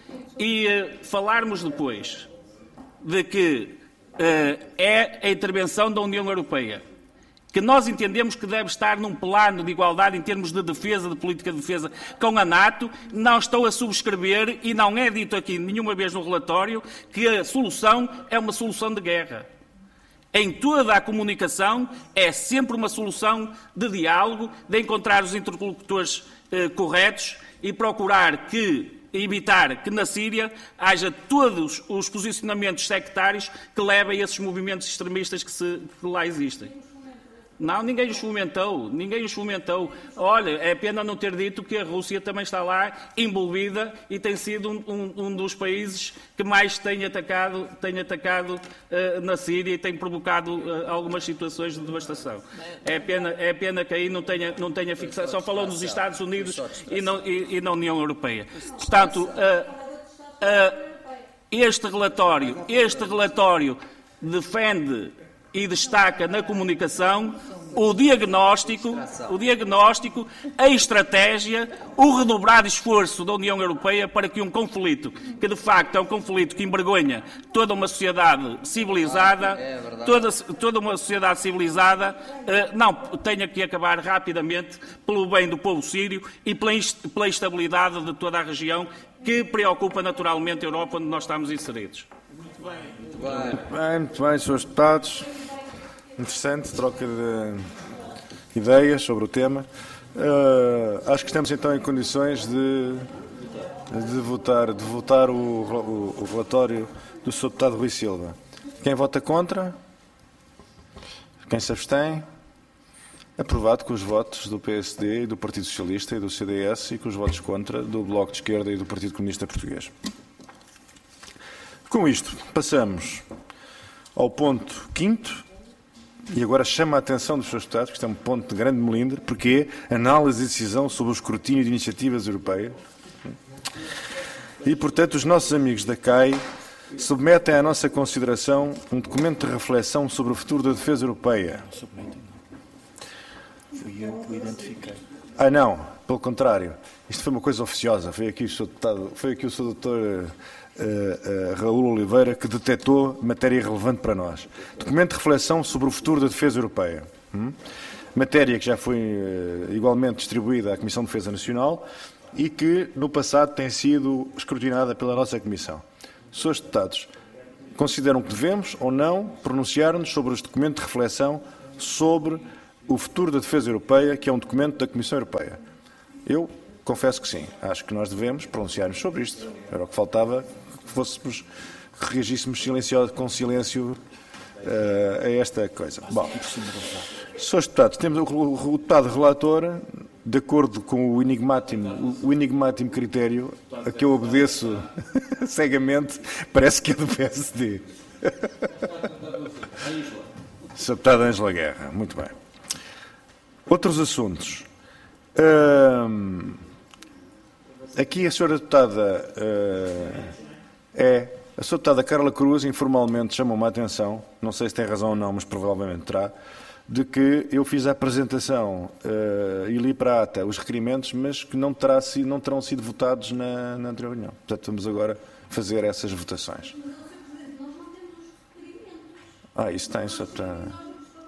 E uh, falarmos depois de que uh, é a intervenção da União Europeia, que nós entendemos que deve estar num plano de igualdade em termos de defesa, de política de defesa, com a NATO, não estou a subscrever, e não é dito aqui nenhuma vez no relatório, que a solução é uma solução de guerra. Em toda a comunicação é sempre uma solução de diálogo, de encontrar os interlocutores eh, corretos e procurar que, evitar que na Síria haja todos os posicionamentos sectários que levem a esses movimentos extremistas que, se, que lá existem. Não, ninguém os fomentou, ninguém os fomentou. Olha, é pena não ter dito que a Rússia também está lá envolvida e tem sido um, um, um dos países que mais tem atacado, tem atacado uh, na Síria e tem provocado uh, algumas situações de devastação. É pena, é pena que aí não tenha, não tenha fixado, só falou nos Estados Unidos e, não, e, e na União Europeia. Portanto, uh, uh, este relatório, este relatório defende e destaca na comunicação o diagnóstico, o diagnóstico, a estratégia, o redobrado esforço da União Europeia para que um conflito, que de facto é um conflito que envergonha toda uma sociedade civilizada, toda, toda uma sociedade civilizada, não tenha que acabar rapidamente pelo bem do povo sírio e pela estabilidade de toda a região que preocupa naturalmente a Europa onde nós estamos inseridos. Muito bem, muito bem, muito bem, senhores deputados. Interessante, troca de ideias sobre o tema. Uh, acho que estamos então em condições de, de votar, de votar o, o, o relatório do senhor deputado Rui Silva. Quem vota contra? Quem se abstém? Aprovado com os votos do P S D e do Partido Socialista e do C D S e com os votos contra do Bloco de Esquerda e do Partido Comunista Português. Com isto, passamos ao ponto quinto. E agora chama a atenção dos seus deputados, que isto é um ponto de grande melindre, porque é análise e decisão sobre o escrutínio de iniciativas europeias. E, portanto, os nossos amigos da C A I submetem à nossa consideração um documento de reflexão sobre o futuro da defesa europeia. Fui eu que o identifiquei. Ah, não, pelo contrário. Isto foi uma coisa oficiosa. Foi aqui o senhor deputado, foi aqui o senhor doutor Uh, uh, Raul Oliveira, que detectou matéria relevante para nós. Documento de reflexão sobre o futuro da defesa europeia. Hum? Matéria que já foi uh, igualmente distribuída à Comissão de Defesa Nacional e que, no passado, tem sido escrutinada pela nossa Comissão. Senhores deputados, consideram que devemos ou não pronunciar-nos sobre este documento de reflexão sobre o futuro da defesa europeia, que é um documento da Comissão Europeia? Eu confesso que sim. Acho que nós devemos pronunciar-nos sobre isto. Era o que faltava que fôssemos, que reagíssemos silencioso, com silêncio uh, a esta coisa. Bom, senhores deputados, temos o, o, o deputado relator, de acordo com o enigmático, o, o enigmático critério a que eu obedeço cegamente, parece que é do P S D. senhor deputado Ângela Guerra, muito bem. Outros assuntos. Hum, aqui a senhora deputada uh, é a senhora deputada Carla Cruz informalmente chamou-me a atenção, não sei se tem razão ou não, mas provavelmente terá, de que eu fiz a apresentação uh, e li para a ata os requerimentos, mas que não, terá sido, não terão sido votados na, na anterior reunião. Portanto, vamos agora fazer essas votações. Ah, isso tem, senhora deputada.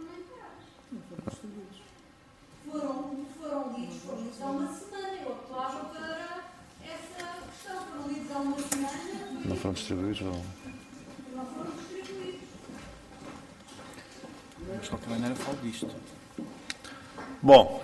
Não foram distribuídos? Ou... Não foram distribuídos. Mas de qualquer maneira falo disto. Bom,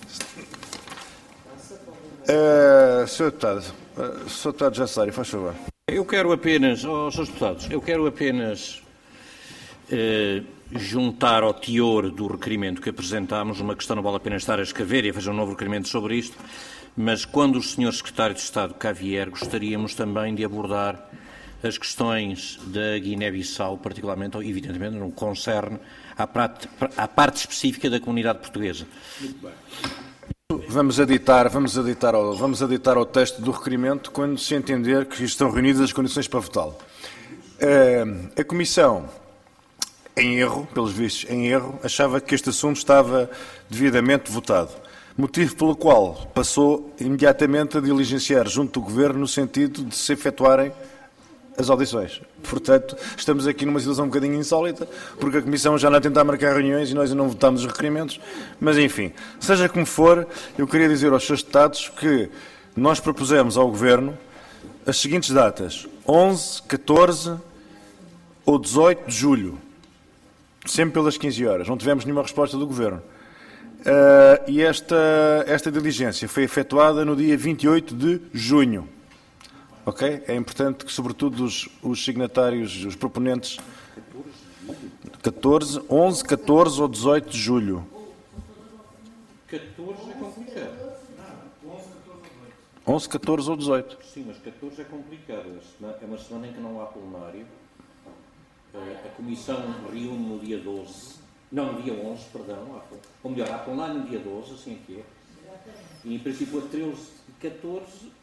uh, senhor Deputado, uh, senhor Deputado Jassari, faz favor. Eu quero apenas, oh, senhores Deputados, eu quero apenas uh, juntar ao teor do requerimento que apresentámos uma questão, não vale a pena estar a escrever e a fazer um novo requerimento sobre isto, mas quando o senhor Secretário de Estado cá vier, gostaríamos também de abordar as questões da Guiné-Bissau, particularmente, evidentemente, não concerne à parte, à parte específica da comunidade portuguesa. Muito bem. Vamos aditar, vamos, aditar ao, vamos aditar ao texto do requerimento quando se entender que estão reunidas as condições para votá-lo. A Comissão, em erro, pelos vistos em erro, achava que este assunto estava devidamente votado. Motivo pelo qual passou imediatamente a diligenciar junto do Governo no sentido de se efetuarem as audições. Portanto, estamos aqui numa situação um bocadinho insólita, porque a Comissão já não tentar marcar reuniões e nós ainda não votámos os requerimentos. Mas, enfim, seja como for, eu queria dizer aos senhores deputados que nós propusemos ao Governo as seguintes datas: onze, catorze ou dezoito de julho, sempre pelas quinze horas. Não tivemos nenhuma resposta do Governo. Uh, e esta, esta diligência foi efetuada no dia vinte e oito de junho. Ok? É importante que, sobretudo, os, os signatários, os proponentes, catorze, onze, catorze ou dezoito de julho. catorze é complicado. onze, catorze ou dezoito. Sim, mas catorze é complicado. É uma semana em que não há plenário. A Comissão reúne no dia doze. Não, no dia onze, perdão. Ou melhor, há plenário no dia doze, assim é que é. E, em princípio, a treze e catorze...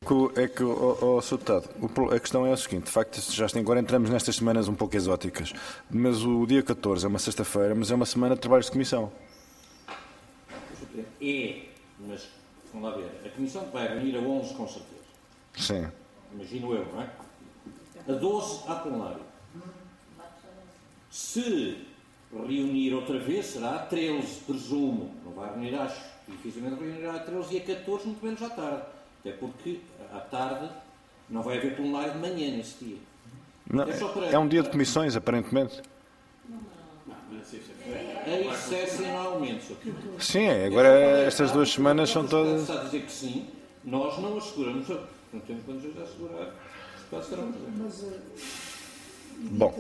É que, oh, oh, Senhor Deputado, a questão é a seguinte, de facto, já tem, agora entramos nestas semanas um pouco exóticas, mas o dia catorze é uma sexta-feira, mas é uma semana de trabalhos de comissão. É, mas, vamos lá ver, a comissão vai reunir a onze com certeza. Sim. Imagino eu, não é? A doze há plenário. Se reunir outra vez, será a treze, presumo. Não vai reunir, acho. Dificilmente reunirá a treze e a catorze, muito menos à tarde. Até porque, à tarde, não vai haver plenário de manhã nesse dia. Não, é, só para... é um dia de comissões, aparentemente. Excepcionalmente, Senhor Deputado. Sim, agora estas duas semanas são todas... Está a dizer que sim, nós não asseguramos, não temos condições de assegurar. Os deputados estarão presentes. Bom.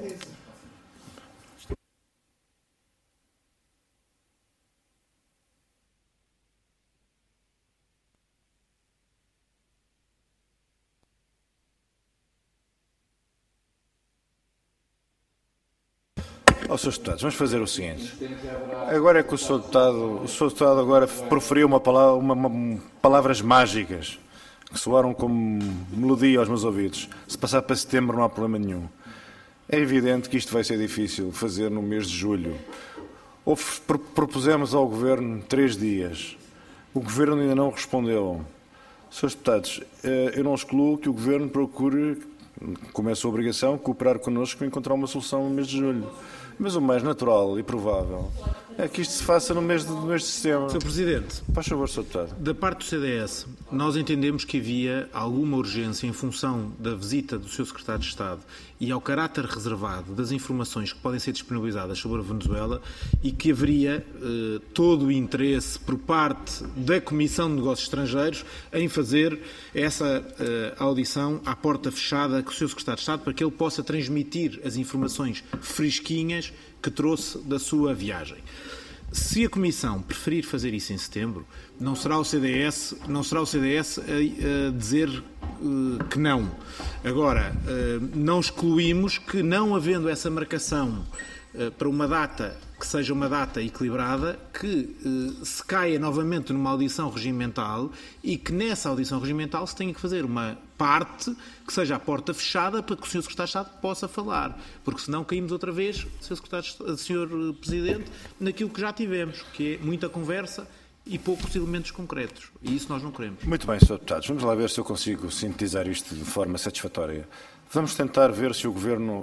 Ó, senhores Deputados, vamos fazer o seguinte. Agora é que o senhor Deputado, o senhor Deputado agora proferiu uma palavra, uma, uma, palavras mágicas que soaram como melodia aos meus ouvidos. Se passar para setembro não há problema nenhum. É evidente que isto vai ser difícil fazer no mês de julho. Houve, propusemos ao Governo três dias. O Governo ainda não respondeu. Senhores Deputados, eu não excluo que o Governo procure, como é a sua obrigação, cooperar connosco para encontrar uma solução no mês de julho. Mas o mais natural e provável é que isto se faça no mês de, no mês de setembro. senhor Presidente, faz favor, senhor Deputado. Da parte do C D S, nós entendemos que havia alguma urgência em função da visita do seu Secretário de Estado e ao caráter reservado das informações que podem ser disponibilizadas sobre a Venezuela e que haveria eh, todo o interesse por parte da Comissão de Negócios Estrangeiros em fazer essa eh, audição à porta fechada com o seu Secretário de Estado para que ele possa transmitir as informações fresquinhas que trouxe da sua viagem. Se a Comissão preferir fazer isso em setembro, não será o C D S, não será o C D S a, a dizer uh, que não. Agora, uh, não excluímos que, não havendo essa marcação uh, para uma data que seja uma data equilibrada, que uh, se caia novamente numa audição regimental e que nessa audição regimental se tenha que fazer uma parte que seja à porta fechada para que o senhor Secretário de Estado possa falar. Porque senão caímos outra vez, senhor Secretário, senhor Presidente, naquilo que já tivemos, que é muita conversa e poucos elementos concretos. E isso nós não queremos. Muito bem, senhor Deputados. Vamos lá ver se eu consigo sintetizar isto de forma satisfatória. Vamos tentar ver se o Governo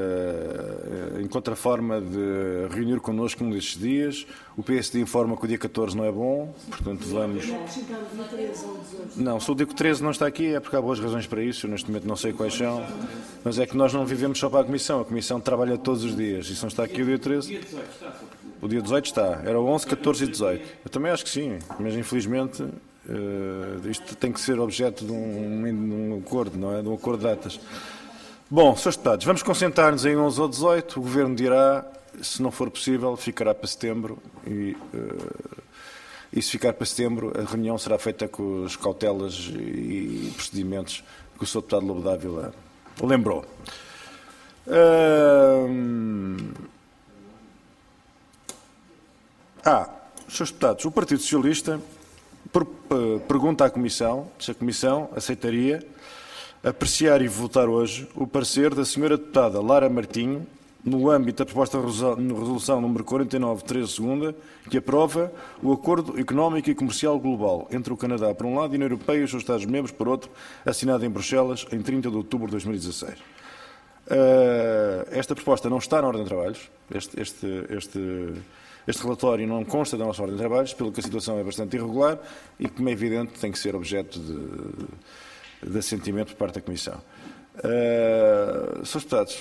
uh, encontra forma de reunir connosco num destes dias. O P S D informa que o dia catorze não é bom, portanto vamos... Não, se o dia treze não está aqui é porque há boas razões para isso, eu neste momento não sei quais são, mas é que nós não vivemos só para a Comissão, a Comissão trabalha todos os dias, e se não está aqui o dia treze... O dia dezoito está, era onze, catorze e dezoito. Eu também acho que sim, mas infelizmente uh, isto tem que ser objeto de um, de um acordo, não é? De um acordo de datas. Bom, senhores Deputados, vamos concentrar-nos em onze ou dezoito, o Governo dirá, se não for possível, ficará para setembro e, uh, e se ficar para setembro, a reunião será feita com as cautelas e procedimentos que o senhor Deputado Lobo Dávila lembrou. Uh, ah, senhores Deputados, o Partido Socialista per, uh, pergunta à Comissão se a Comissão aceitaria apreciar e votar hoje o parecer da senhora Deputada Lara Martinho, no âmbito da proposta de resolução número quarenta e nove, treze, segunda, que aprova o Acordo Económico e Comercial Global entre o Canadá, por um lado, e a União Europeia e os seus Estados-membros, por outro, assinado em Bruxelas em trinta de outubro de dois mil e dezasseis. Uh, esta proposta não está na ordem de trabalhos, este, este, este, este relatório não consta da nossa ordem de trabalhos, pelo que a situação é bastante irregular e, como é evidente, tem que ser objeto de... de assentimento por parte da Comissão. Uh, senhores Deputados,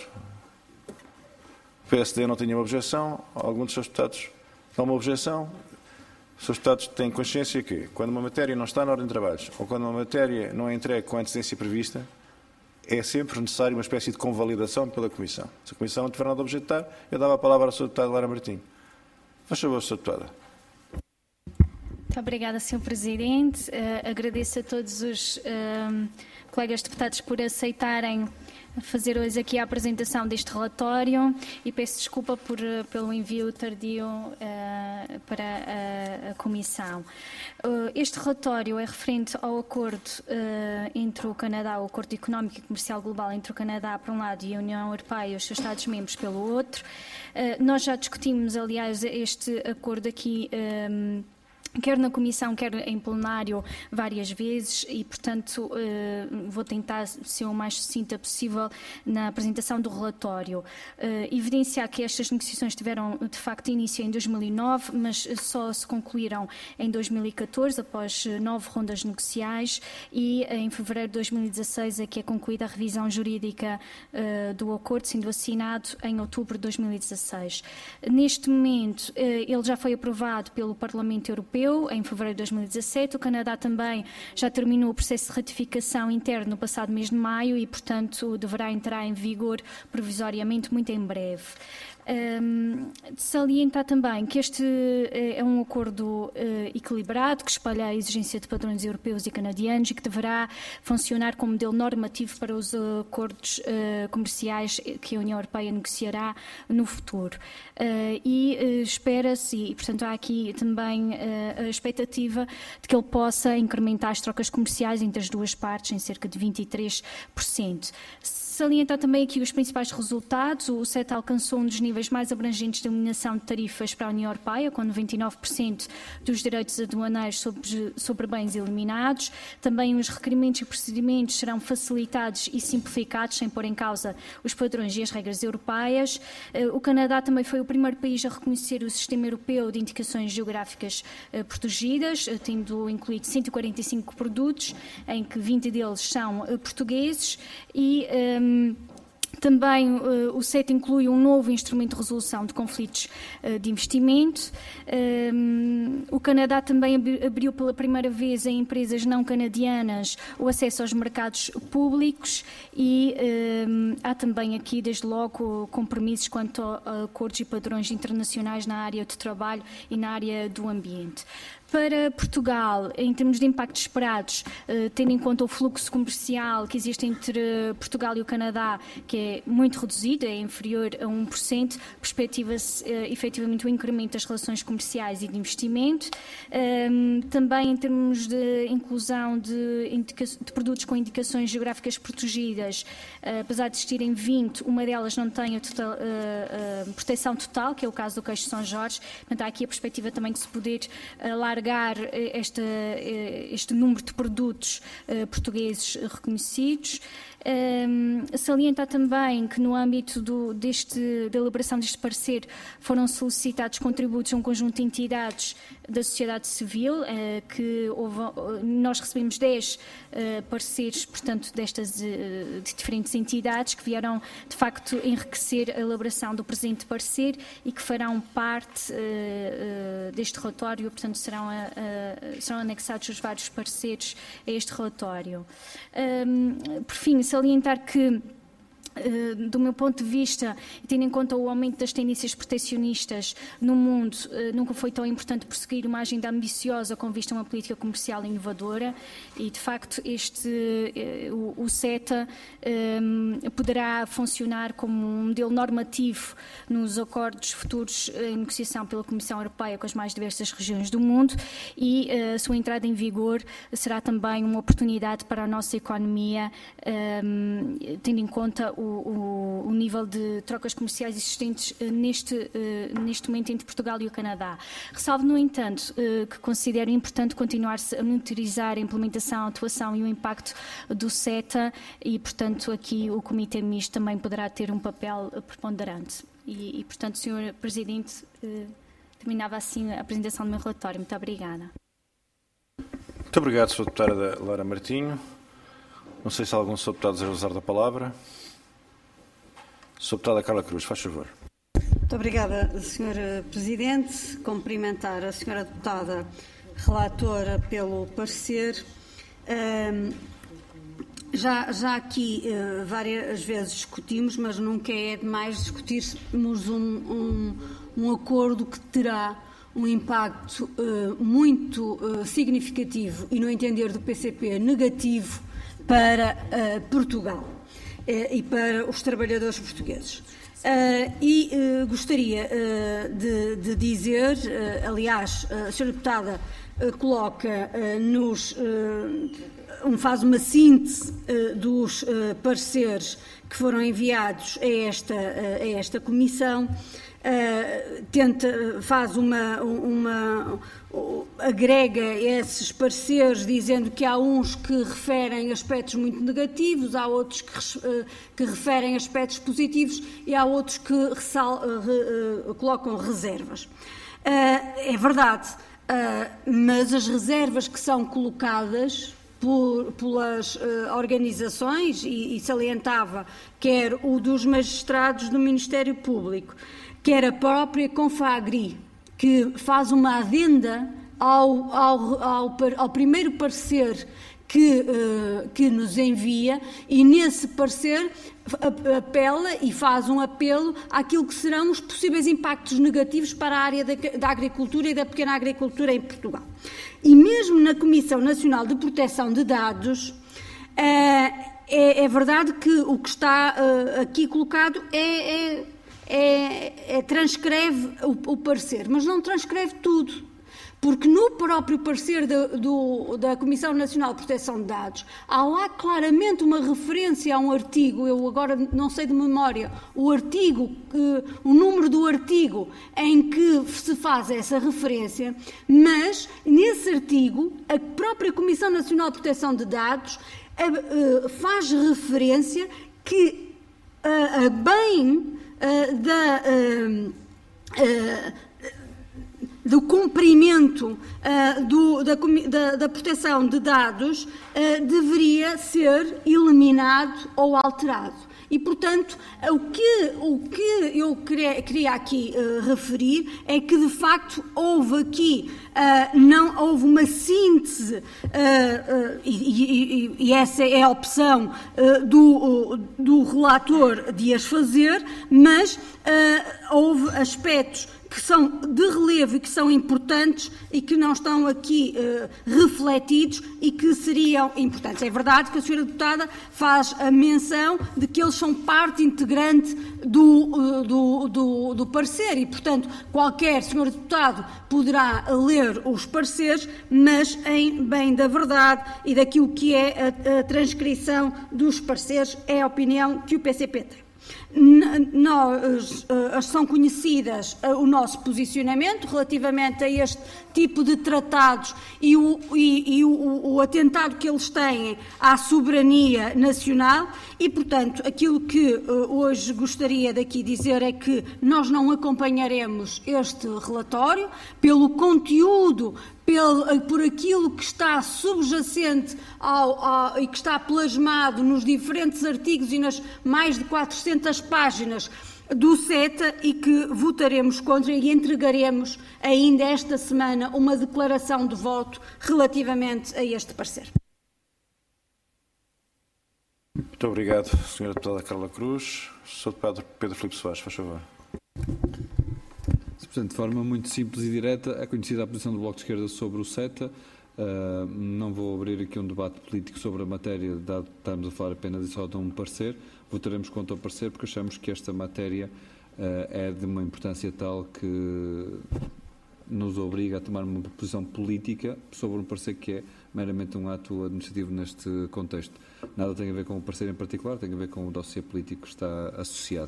o P S D não tinha uma objeção, algum dos seus Deputados dá uma objeção. Os seus Deputados têm consciência que, quando uma matéria não está na ordem de trabalhos, ou quando uma matéria não é entregue com a antecedência prevista, é sempre necessário uma espécie de convalidação pela Comissão. Se a Comissão não tiver nada a objetar, eu dava a palavra ao senhor Deputado Lara Martinho. Faz favor, senhor Deputado. Muito obrigada, senhor Presidente. Uh, agradeço a todos os uh, colegas deputados por aceitarem fazer hoje aqui a apresentação deste relatório e peço desculpa por, pelo envio tardio uh, para a, a Comissão. Uh, este relatório é referente ao acordo uh, entre o Canadá, o Acordo Económico e Comercial Global entre o Canadá, por um lado, e a União Europeia e os seus Estados-membros pelo outro. Uh, nós já discutimos, aliás, este acordo aqui um, quer na Comissão, quer em plenário, várias vezes e, portanto, vou tentar ser o mais sucinta possível na apresentação do relatório. Evidenciar que estas negociações tiveram, de facto, início em dois mil e nove, mas só se concluíram em dois mil e catorze, após nove rondas negociais, e em fevereiro de dois mil e dezasseis é que é concluída a revisão jurídica do acordo, sendo assinado em outubro de dois mil e dezasseis. Neste momento, ele já foi aprovado pelo Parlamento Europeu em fevereiro de dois mil e dezassete. O Canadá também já terminou o processo de ratificação interno no passado mês de maio e, portanto, deverá entrar em vigor provisoriamente muito em breve. Um, de salientar também que este uh, é um acordo uh, equilibrado, que espalha a exigência de padrões europeus e canadianos e que deverá funcionar como modelo normativo para os acordos uh, comerciais que a União Europeia negociará no futuro. Uh, e uh, espera-se, e portanto há aqui também uh, a expectativa de que ele possa incrementar as trocas comerciais entre as duas partes em cerca de vinte e três por cento. Salientar também aqui os principais resultados. O CETA alcançou um dos níveis mais abrangentes de eliminação de tarifas para a União Europeia, com noventa e nove por cento dos direitos aduaneiros sobre, sobre bens eliminados. Também os requerimentos e procedimentos serão facilitados e simplificados, sem pôr em causa os padrões e as regras europeias. O Canadá também foi o primeiro país a reconhecer o Sistema Europeu de Indicações Geográficas protegidas, tendo incluído cento e quarenta e cinco produtos, em que vinte deles são portugueses, e Um, Também uh, o CETA inclui um novo instrumento de resolução de conflitos uh, de investimento. Um, o Canadá também ab abriu pela primeira vez a empresas não canadianas o acesso aos mercados públicos e um, há também aqui, desde logo, compromissos quanto a acordos e padrões internacionais na área do trabalho e na área do ambiente. Para Portugal, em termos de impactos esperados, eh, tendo em conta o fluxo comercial que existe entre Portugal e o Canadá, que é muito reduzido, é inferior a um por cento, perspectiva-se eh, efetivamente o incremento das relações comerciais e de investimento. Eh, também em termos de inclusão de, de produtos com indicações geográficas protegidas, eh, apesar de existirem vinte, uma delas não tem a total, eh, a proteção total, que é o caso do queijo de São Jorge. Portanto, há aqui a perspectiva também de se poder alargar Este, este número de produtos uh, portugueses reconhecidos. Um, salientar também que no âmbito do, deste, da elaboração deste parecer foram solicitados contributos a um conjunto de entidades da sociedade civil, uh, que houve, uh, nós recebemos dez uh, pareceres, portanto, destas uh, de diferentes entidades que vieram, de facto, enriquecer a elaboração do presente parecer e que farão parte uh, uh, deste relatório, portanto, serão, a, a, serão anexados os vários pareceres a este relatório. Um, por fim, salientar que, do meu ponto de vista, tendo em conta o aumento das tendências protecionistas no mundo, nunca foi tão importante prosseguir uma agenda ambiciosa com vista a uma política comercial inovadora e, de facto, este, o, o CETA um, poderá funcionar como um modelo normativo nos acordos futuros em negociação pela Comissão Europeia com as mais diversas regiões do mundo e a sua entrada em vigor será também uma oportunidade para a nossa economia, um, tendo em conta o O, o nível de trocas comerciais existentes uh, neste, uh, neste momento entre Portugal e o Canadá. Ressalvo, no entanto, uh, que considero importante continuar-se a monitorizar a implementação, a atuação e o impacto do CETA e, portanto, aqui o Comitê Misto também poderá ter um papel preponderante. E, e portanto, senhor Presidente, uh, terminava assim a apresentação do meu relatório. Muito obrigada. Muito obrigado, senhora Deputada Lara Martinho. Não sei se algum senhor Deputado deseja usar da palavra. senhora Deputada Carla Cruz, faz favor. Muito obrigada, senhor Presidente. Cumprimentar a senhora Deputada Relatora pelo parecer. Um, já, já aqui uh, várias vezes discutimos, mas nunca é demais discutirmos um, um, um acordo que terá um impacto uh, muito uh, significativo e, no entender do P C P, negativo para uh, Portugal uh, e para os trabalhadores portugueses. Uh, e uh, gostaria uh, de, de dizer, uh, aliás, a senhora Deputada uh, coloca uh, nos, uh, um, faz uma síntese uh, dos uh, pareceres que foram enviados a esta, uh, a esta Comissão. Uh, tenta, faz uma, uma uh, agrega esses pareceres dizendo que há uns que referem aspectos muito negativos, há outros que, uh, que referem aspectos positivos e há outros que ressal, uh, re, uh, colocam reservas. Uh, é verdade, uh, mas as reservas que são colocadas por, pelas uh, organizações, e, e salientava quer o dos magistrados do Ministério Público, quer a própria Confagri, que faz uma adenda ao, ao, ao, ao primeiro parecer que, uh, que nos envia, e nesse parecer apela e faz um apelo àquilo que serão os possíveis impactos negativos para a área da, da agricultura e da pequena agricultura em Portugal. E mesmo na Comissão Nacional de Proteção de Dados, uh, é, é verdade que o que está uh, aqui colocado é... é É, é, transcreve o, o parecer, mas não transcreve tudo, porque no próprio parecer de, do, da Comissão Nacional de Proteção de Dados há lá claramente uma referência a um artigo, eu agora não sei de memória, o artigo, o número do artigo em que se faz essa referência, mas nesse artigo a própria Comissão Nacional de Proteção de Dados faz referência que a, a bem Uh, da, uh, uh, do cumprimento uh, do, da, da, da proteção de dados uh, deveria ser eliminado ou alterado. E, portanto, o que, o que eu queria, queria aqui uh, referir é que, de facto, houve aqui, uh, não, houve uma síntese, uh, uh, e, e, e essa é a opção uh, do, do relator de as fazer, mas uh, houve aspectos que são de relevo e que são importantes e que não estão aqui uh, refletidos e que seriam importantes. É verdade que a senhora Deputada faz a menção de que eles são parte integrante do, uh, do, do, do parecer e, portanto, qualquer senhor Deputado poderá ler os pareceres, mas em bem da verdade e daquilo que é a, a transcrição dos pareceres é a opinião que o P C P tem. Nós, são conhecidas o nosso posicionamento relativamente a este tipo de tratados e o, e, e o, o atentado que eles têm à soberania nacional e, portanto, aquilo que hoje gostaria daqui dizer é que nós não acompanharemos este relatório pelo conteúdo, Pelo, por aquilo que está subjacente ao, ao, e que está plasmado nos diferentes artigos e nas mais de quatrocentas páginas do CETA e que votaremos contra e entregaremos ainda esta semana uma declaração de voto relativamente a este parecer. Muito obrigado, senhora Deputada Carla Cruz. senhor Deputado Pedro Filipe Soares, faz favor. Portanto, de forma muito simples e direta, é conhecida a posição do Bloco de Esquerda sobre o CETA. Uh, não vou abrir aqui um debate político sobre a matéria, dado que estamos a falar apenas e só de um parecer. Votaremos contra o parecer porque achamos que esta matéria uh, é de uma importância tal que nos obriga a tomar uma posição política sobre um parecer que é meramente um ato administrativo neste contexto. Nada tem a ver com o parecer em particular, tem a ver com o dossiê político que está associado.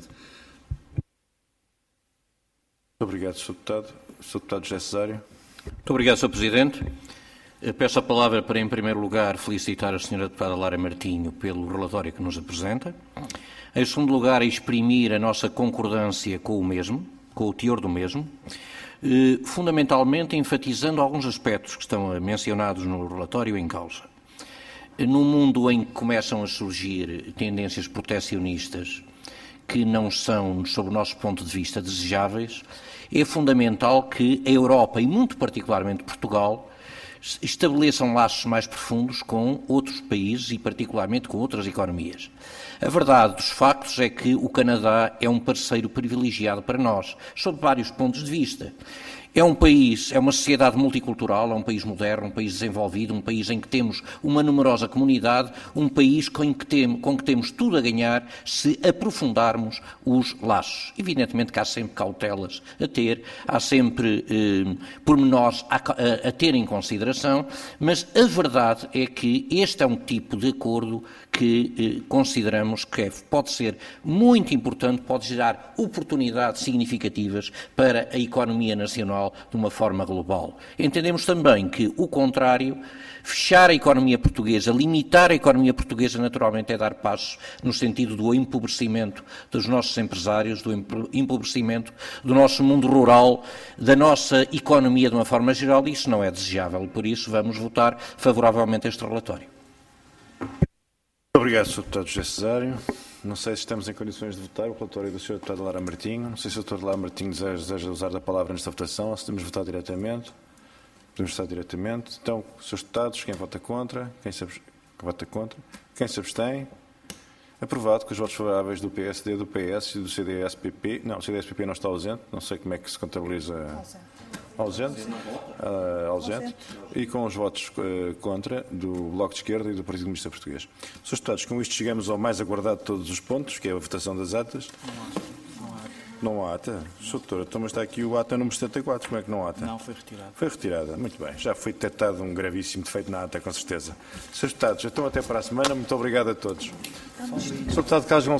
Muito obrigado, senhor Deputado. senhor Deputado José Cesário. Muito obrigado, senhor Presidente. Peço a palavra para, em primeiro lugar, felicitar a senhora Deputada Lara Martinho pelo relatório que nos apresenta. Em segundo lugar, exprimir a nossa concordância com o mesmo, com o teor do mesmo, fundamentalmente enfatizando alguns aspectos que estão mencionados no relatório em causa. Num mundo em que começam a surgir tendências proteccionistas que não são, sob o nosso ponto de vista, desejáveis, é fundamental que a Europa, e muito particularmente Portugal, estabeleçam laços mais profundos com outros países e particularmente com outras economias. A verdade dos factos é que o Canadá é um parceiro privilegiado para nós, sob vários pontos de vista. É um país, é uma sociedade multicultural, é um país moderno, um país desenvolvido, um país em que temos uma numerosa comunidade, um país com que, tem, com que temos tudo a ganhar se aprofundarmos os laços. Evidentemente que há sempre cautelas a ter, há sempre eh, pormenores a, a, a ter em consideração, mas a verdade é que este é um tipo de acordo que eh, consideramos que é, pode ser muito importante, pode gerar oportunidades significativas para a economia nacional de uma forma global. Entendemos também que o contrário, fechar a economia portuguesa, limitar a economia portuguesa, naturalmente é dar passos no sentido do empobrecimento dos nossos empresários, do empobrecimento do nosso mundo rural, da nossa economia de uma forma geral, e isso não é desejável, e por isso vamos votar favoravelmente a este relatório. Obrigado, senhor Deputado José Cesário. Não sei se estamos em condições de votar o relatório do senhor Deputado Lara Martinho. Não sei se o doutor Lara Martinho deseja, deseja usar da palavra nesta votação ou se podemos votar diretamente. Podemos votar diretamente. Então, senhores deputados, quem vota contra? Quem se, quem vota contra? Quem se abstém? Aprovado com os votos favoráveis do P S D, do P S e do C D S P P. Não, o C D S P P não está ausente. Não sei como é que se contabiliza... Ausente, uh, ausente, e com os votos uh, contra do Bloco de Esquerda e do Partido Comunista Português. Senhores deputados, com isto chegamos ao mais aguardado de todos os pontos, que é a votação das atas. Não há ata? Senhor doutor, então mas está aqui o ata número setenta e quatro, como é que não há ata? Não, foi retirada. Foi retirada, muito bem. Já foi detectado um gravíssimo defeito na ata, com certeza. Senhores deputados, então até para a semana, muito obrigado a todos. Senhor deputado Carlos Gonçalves.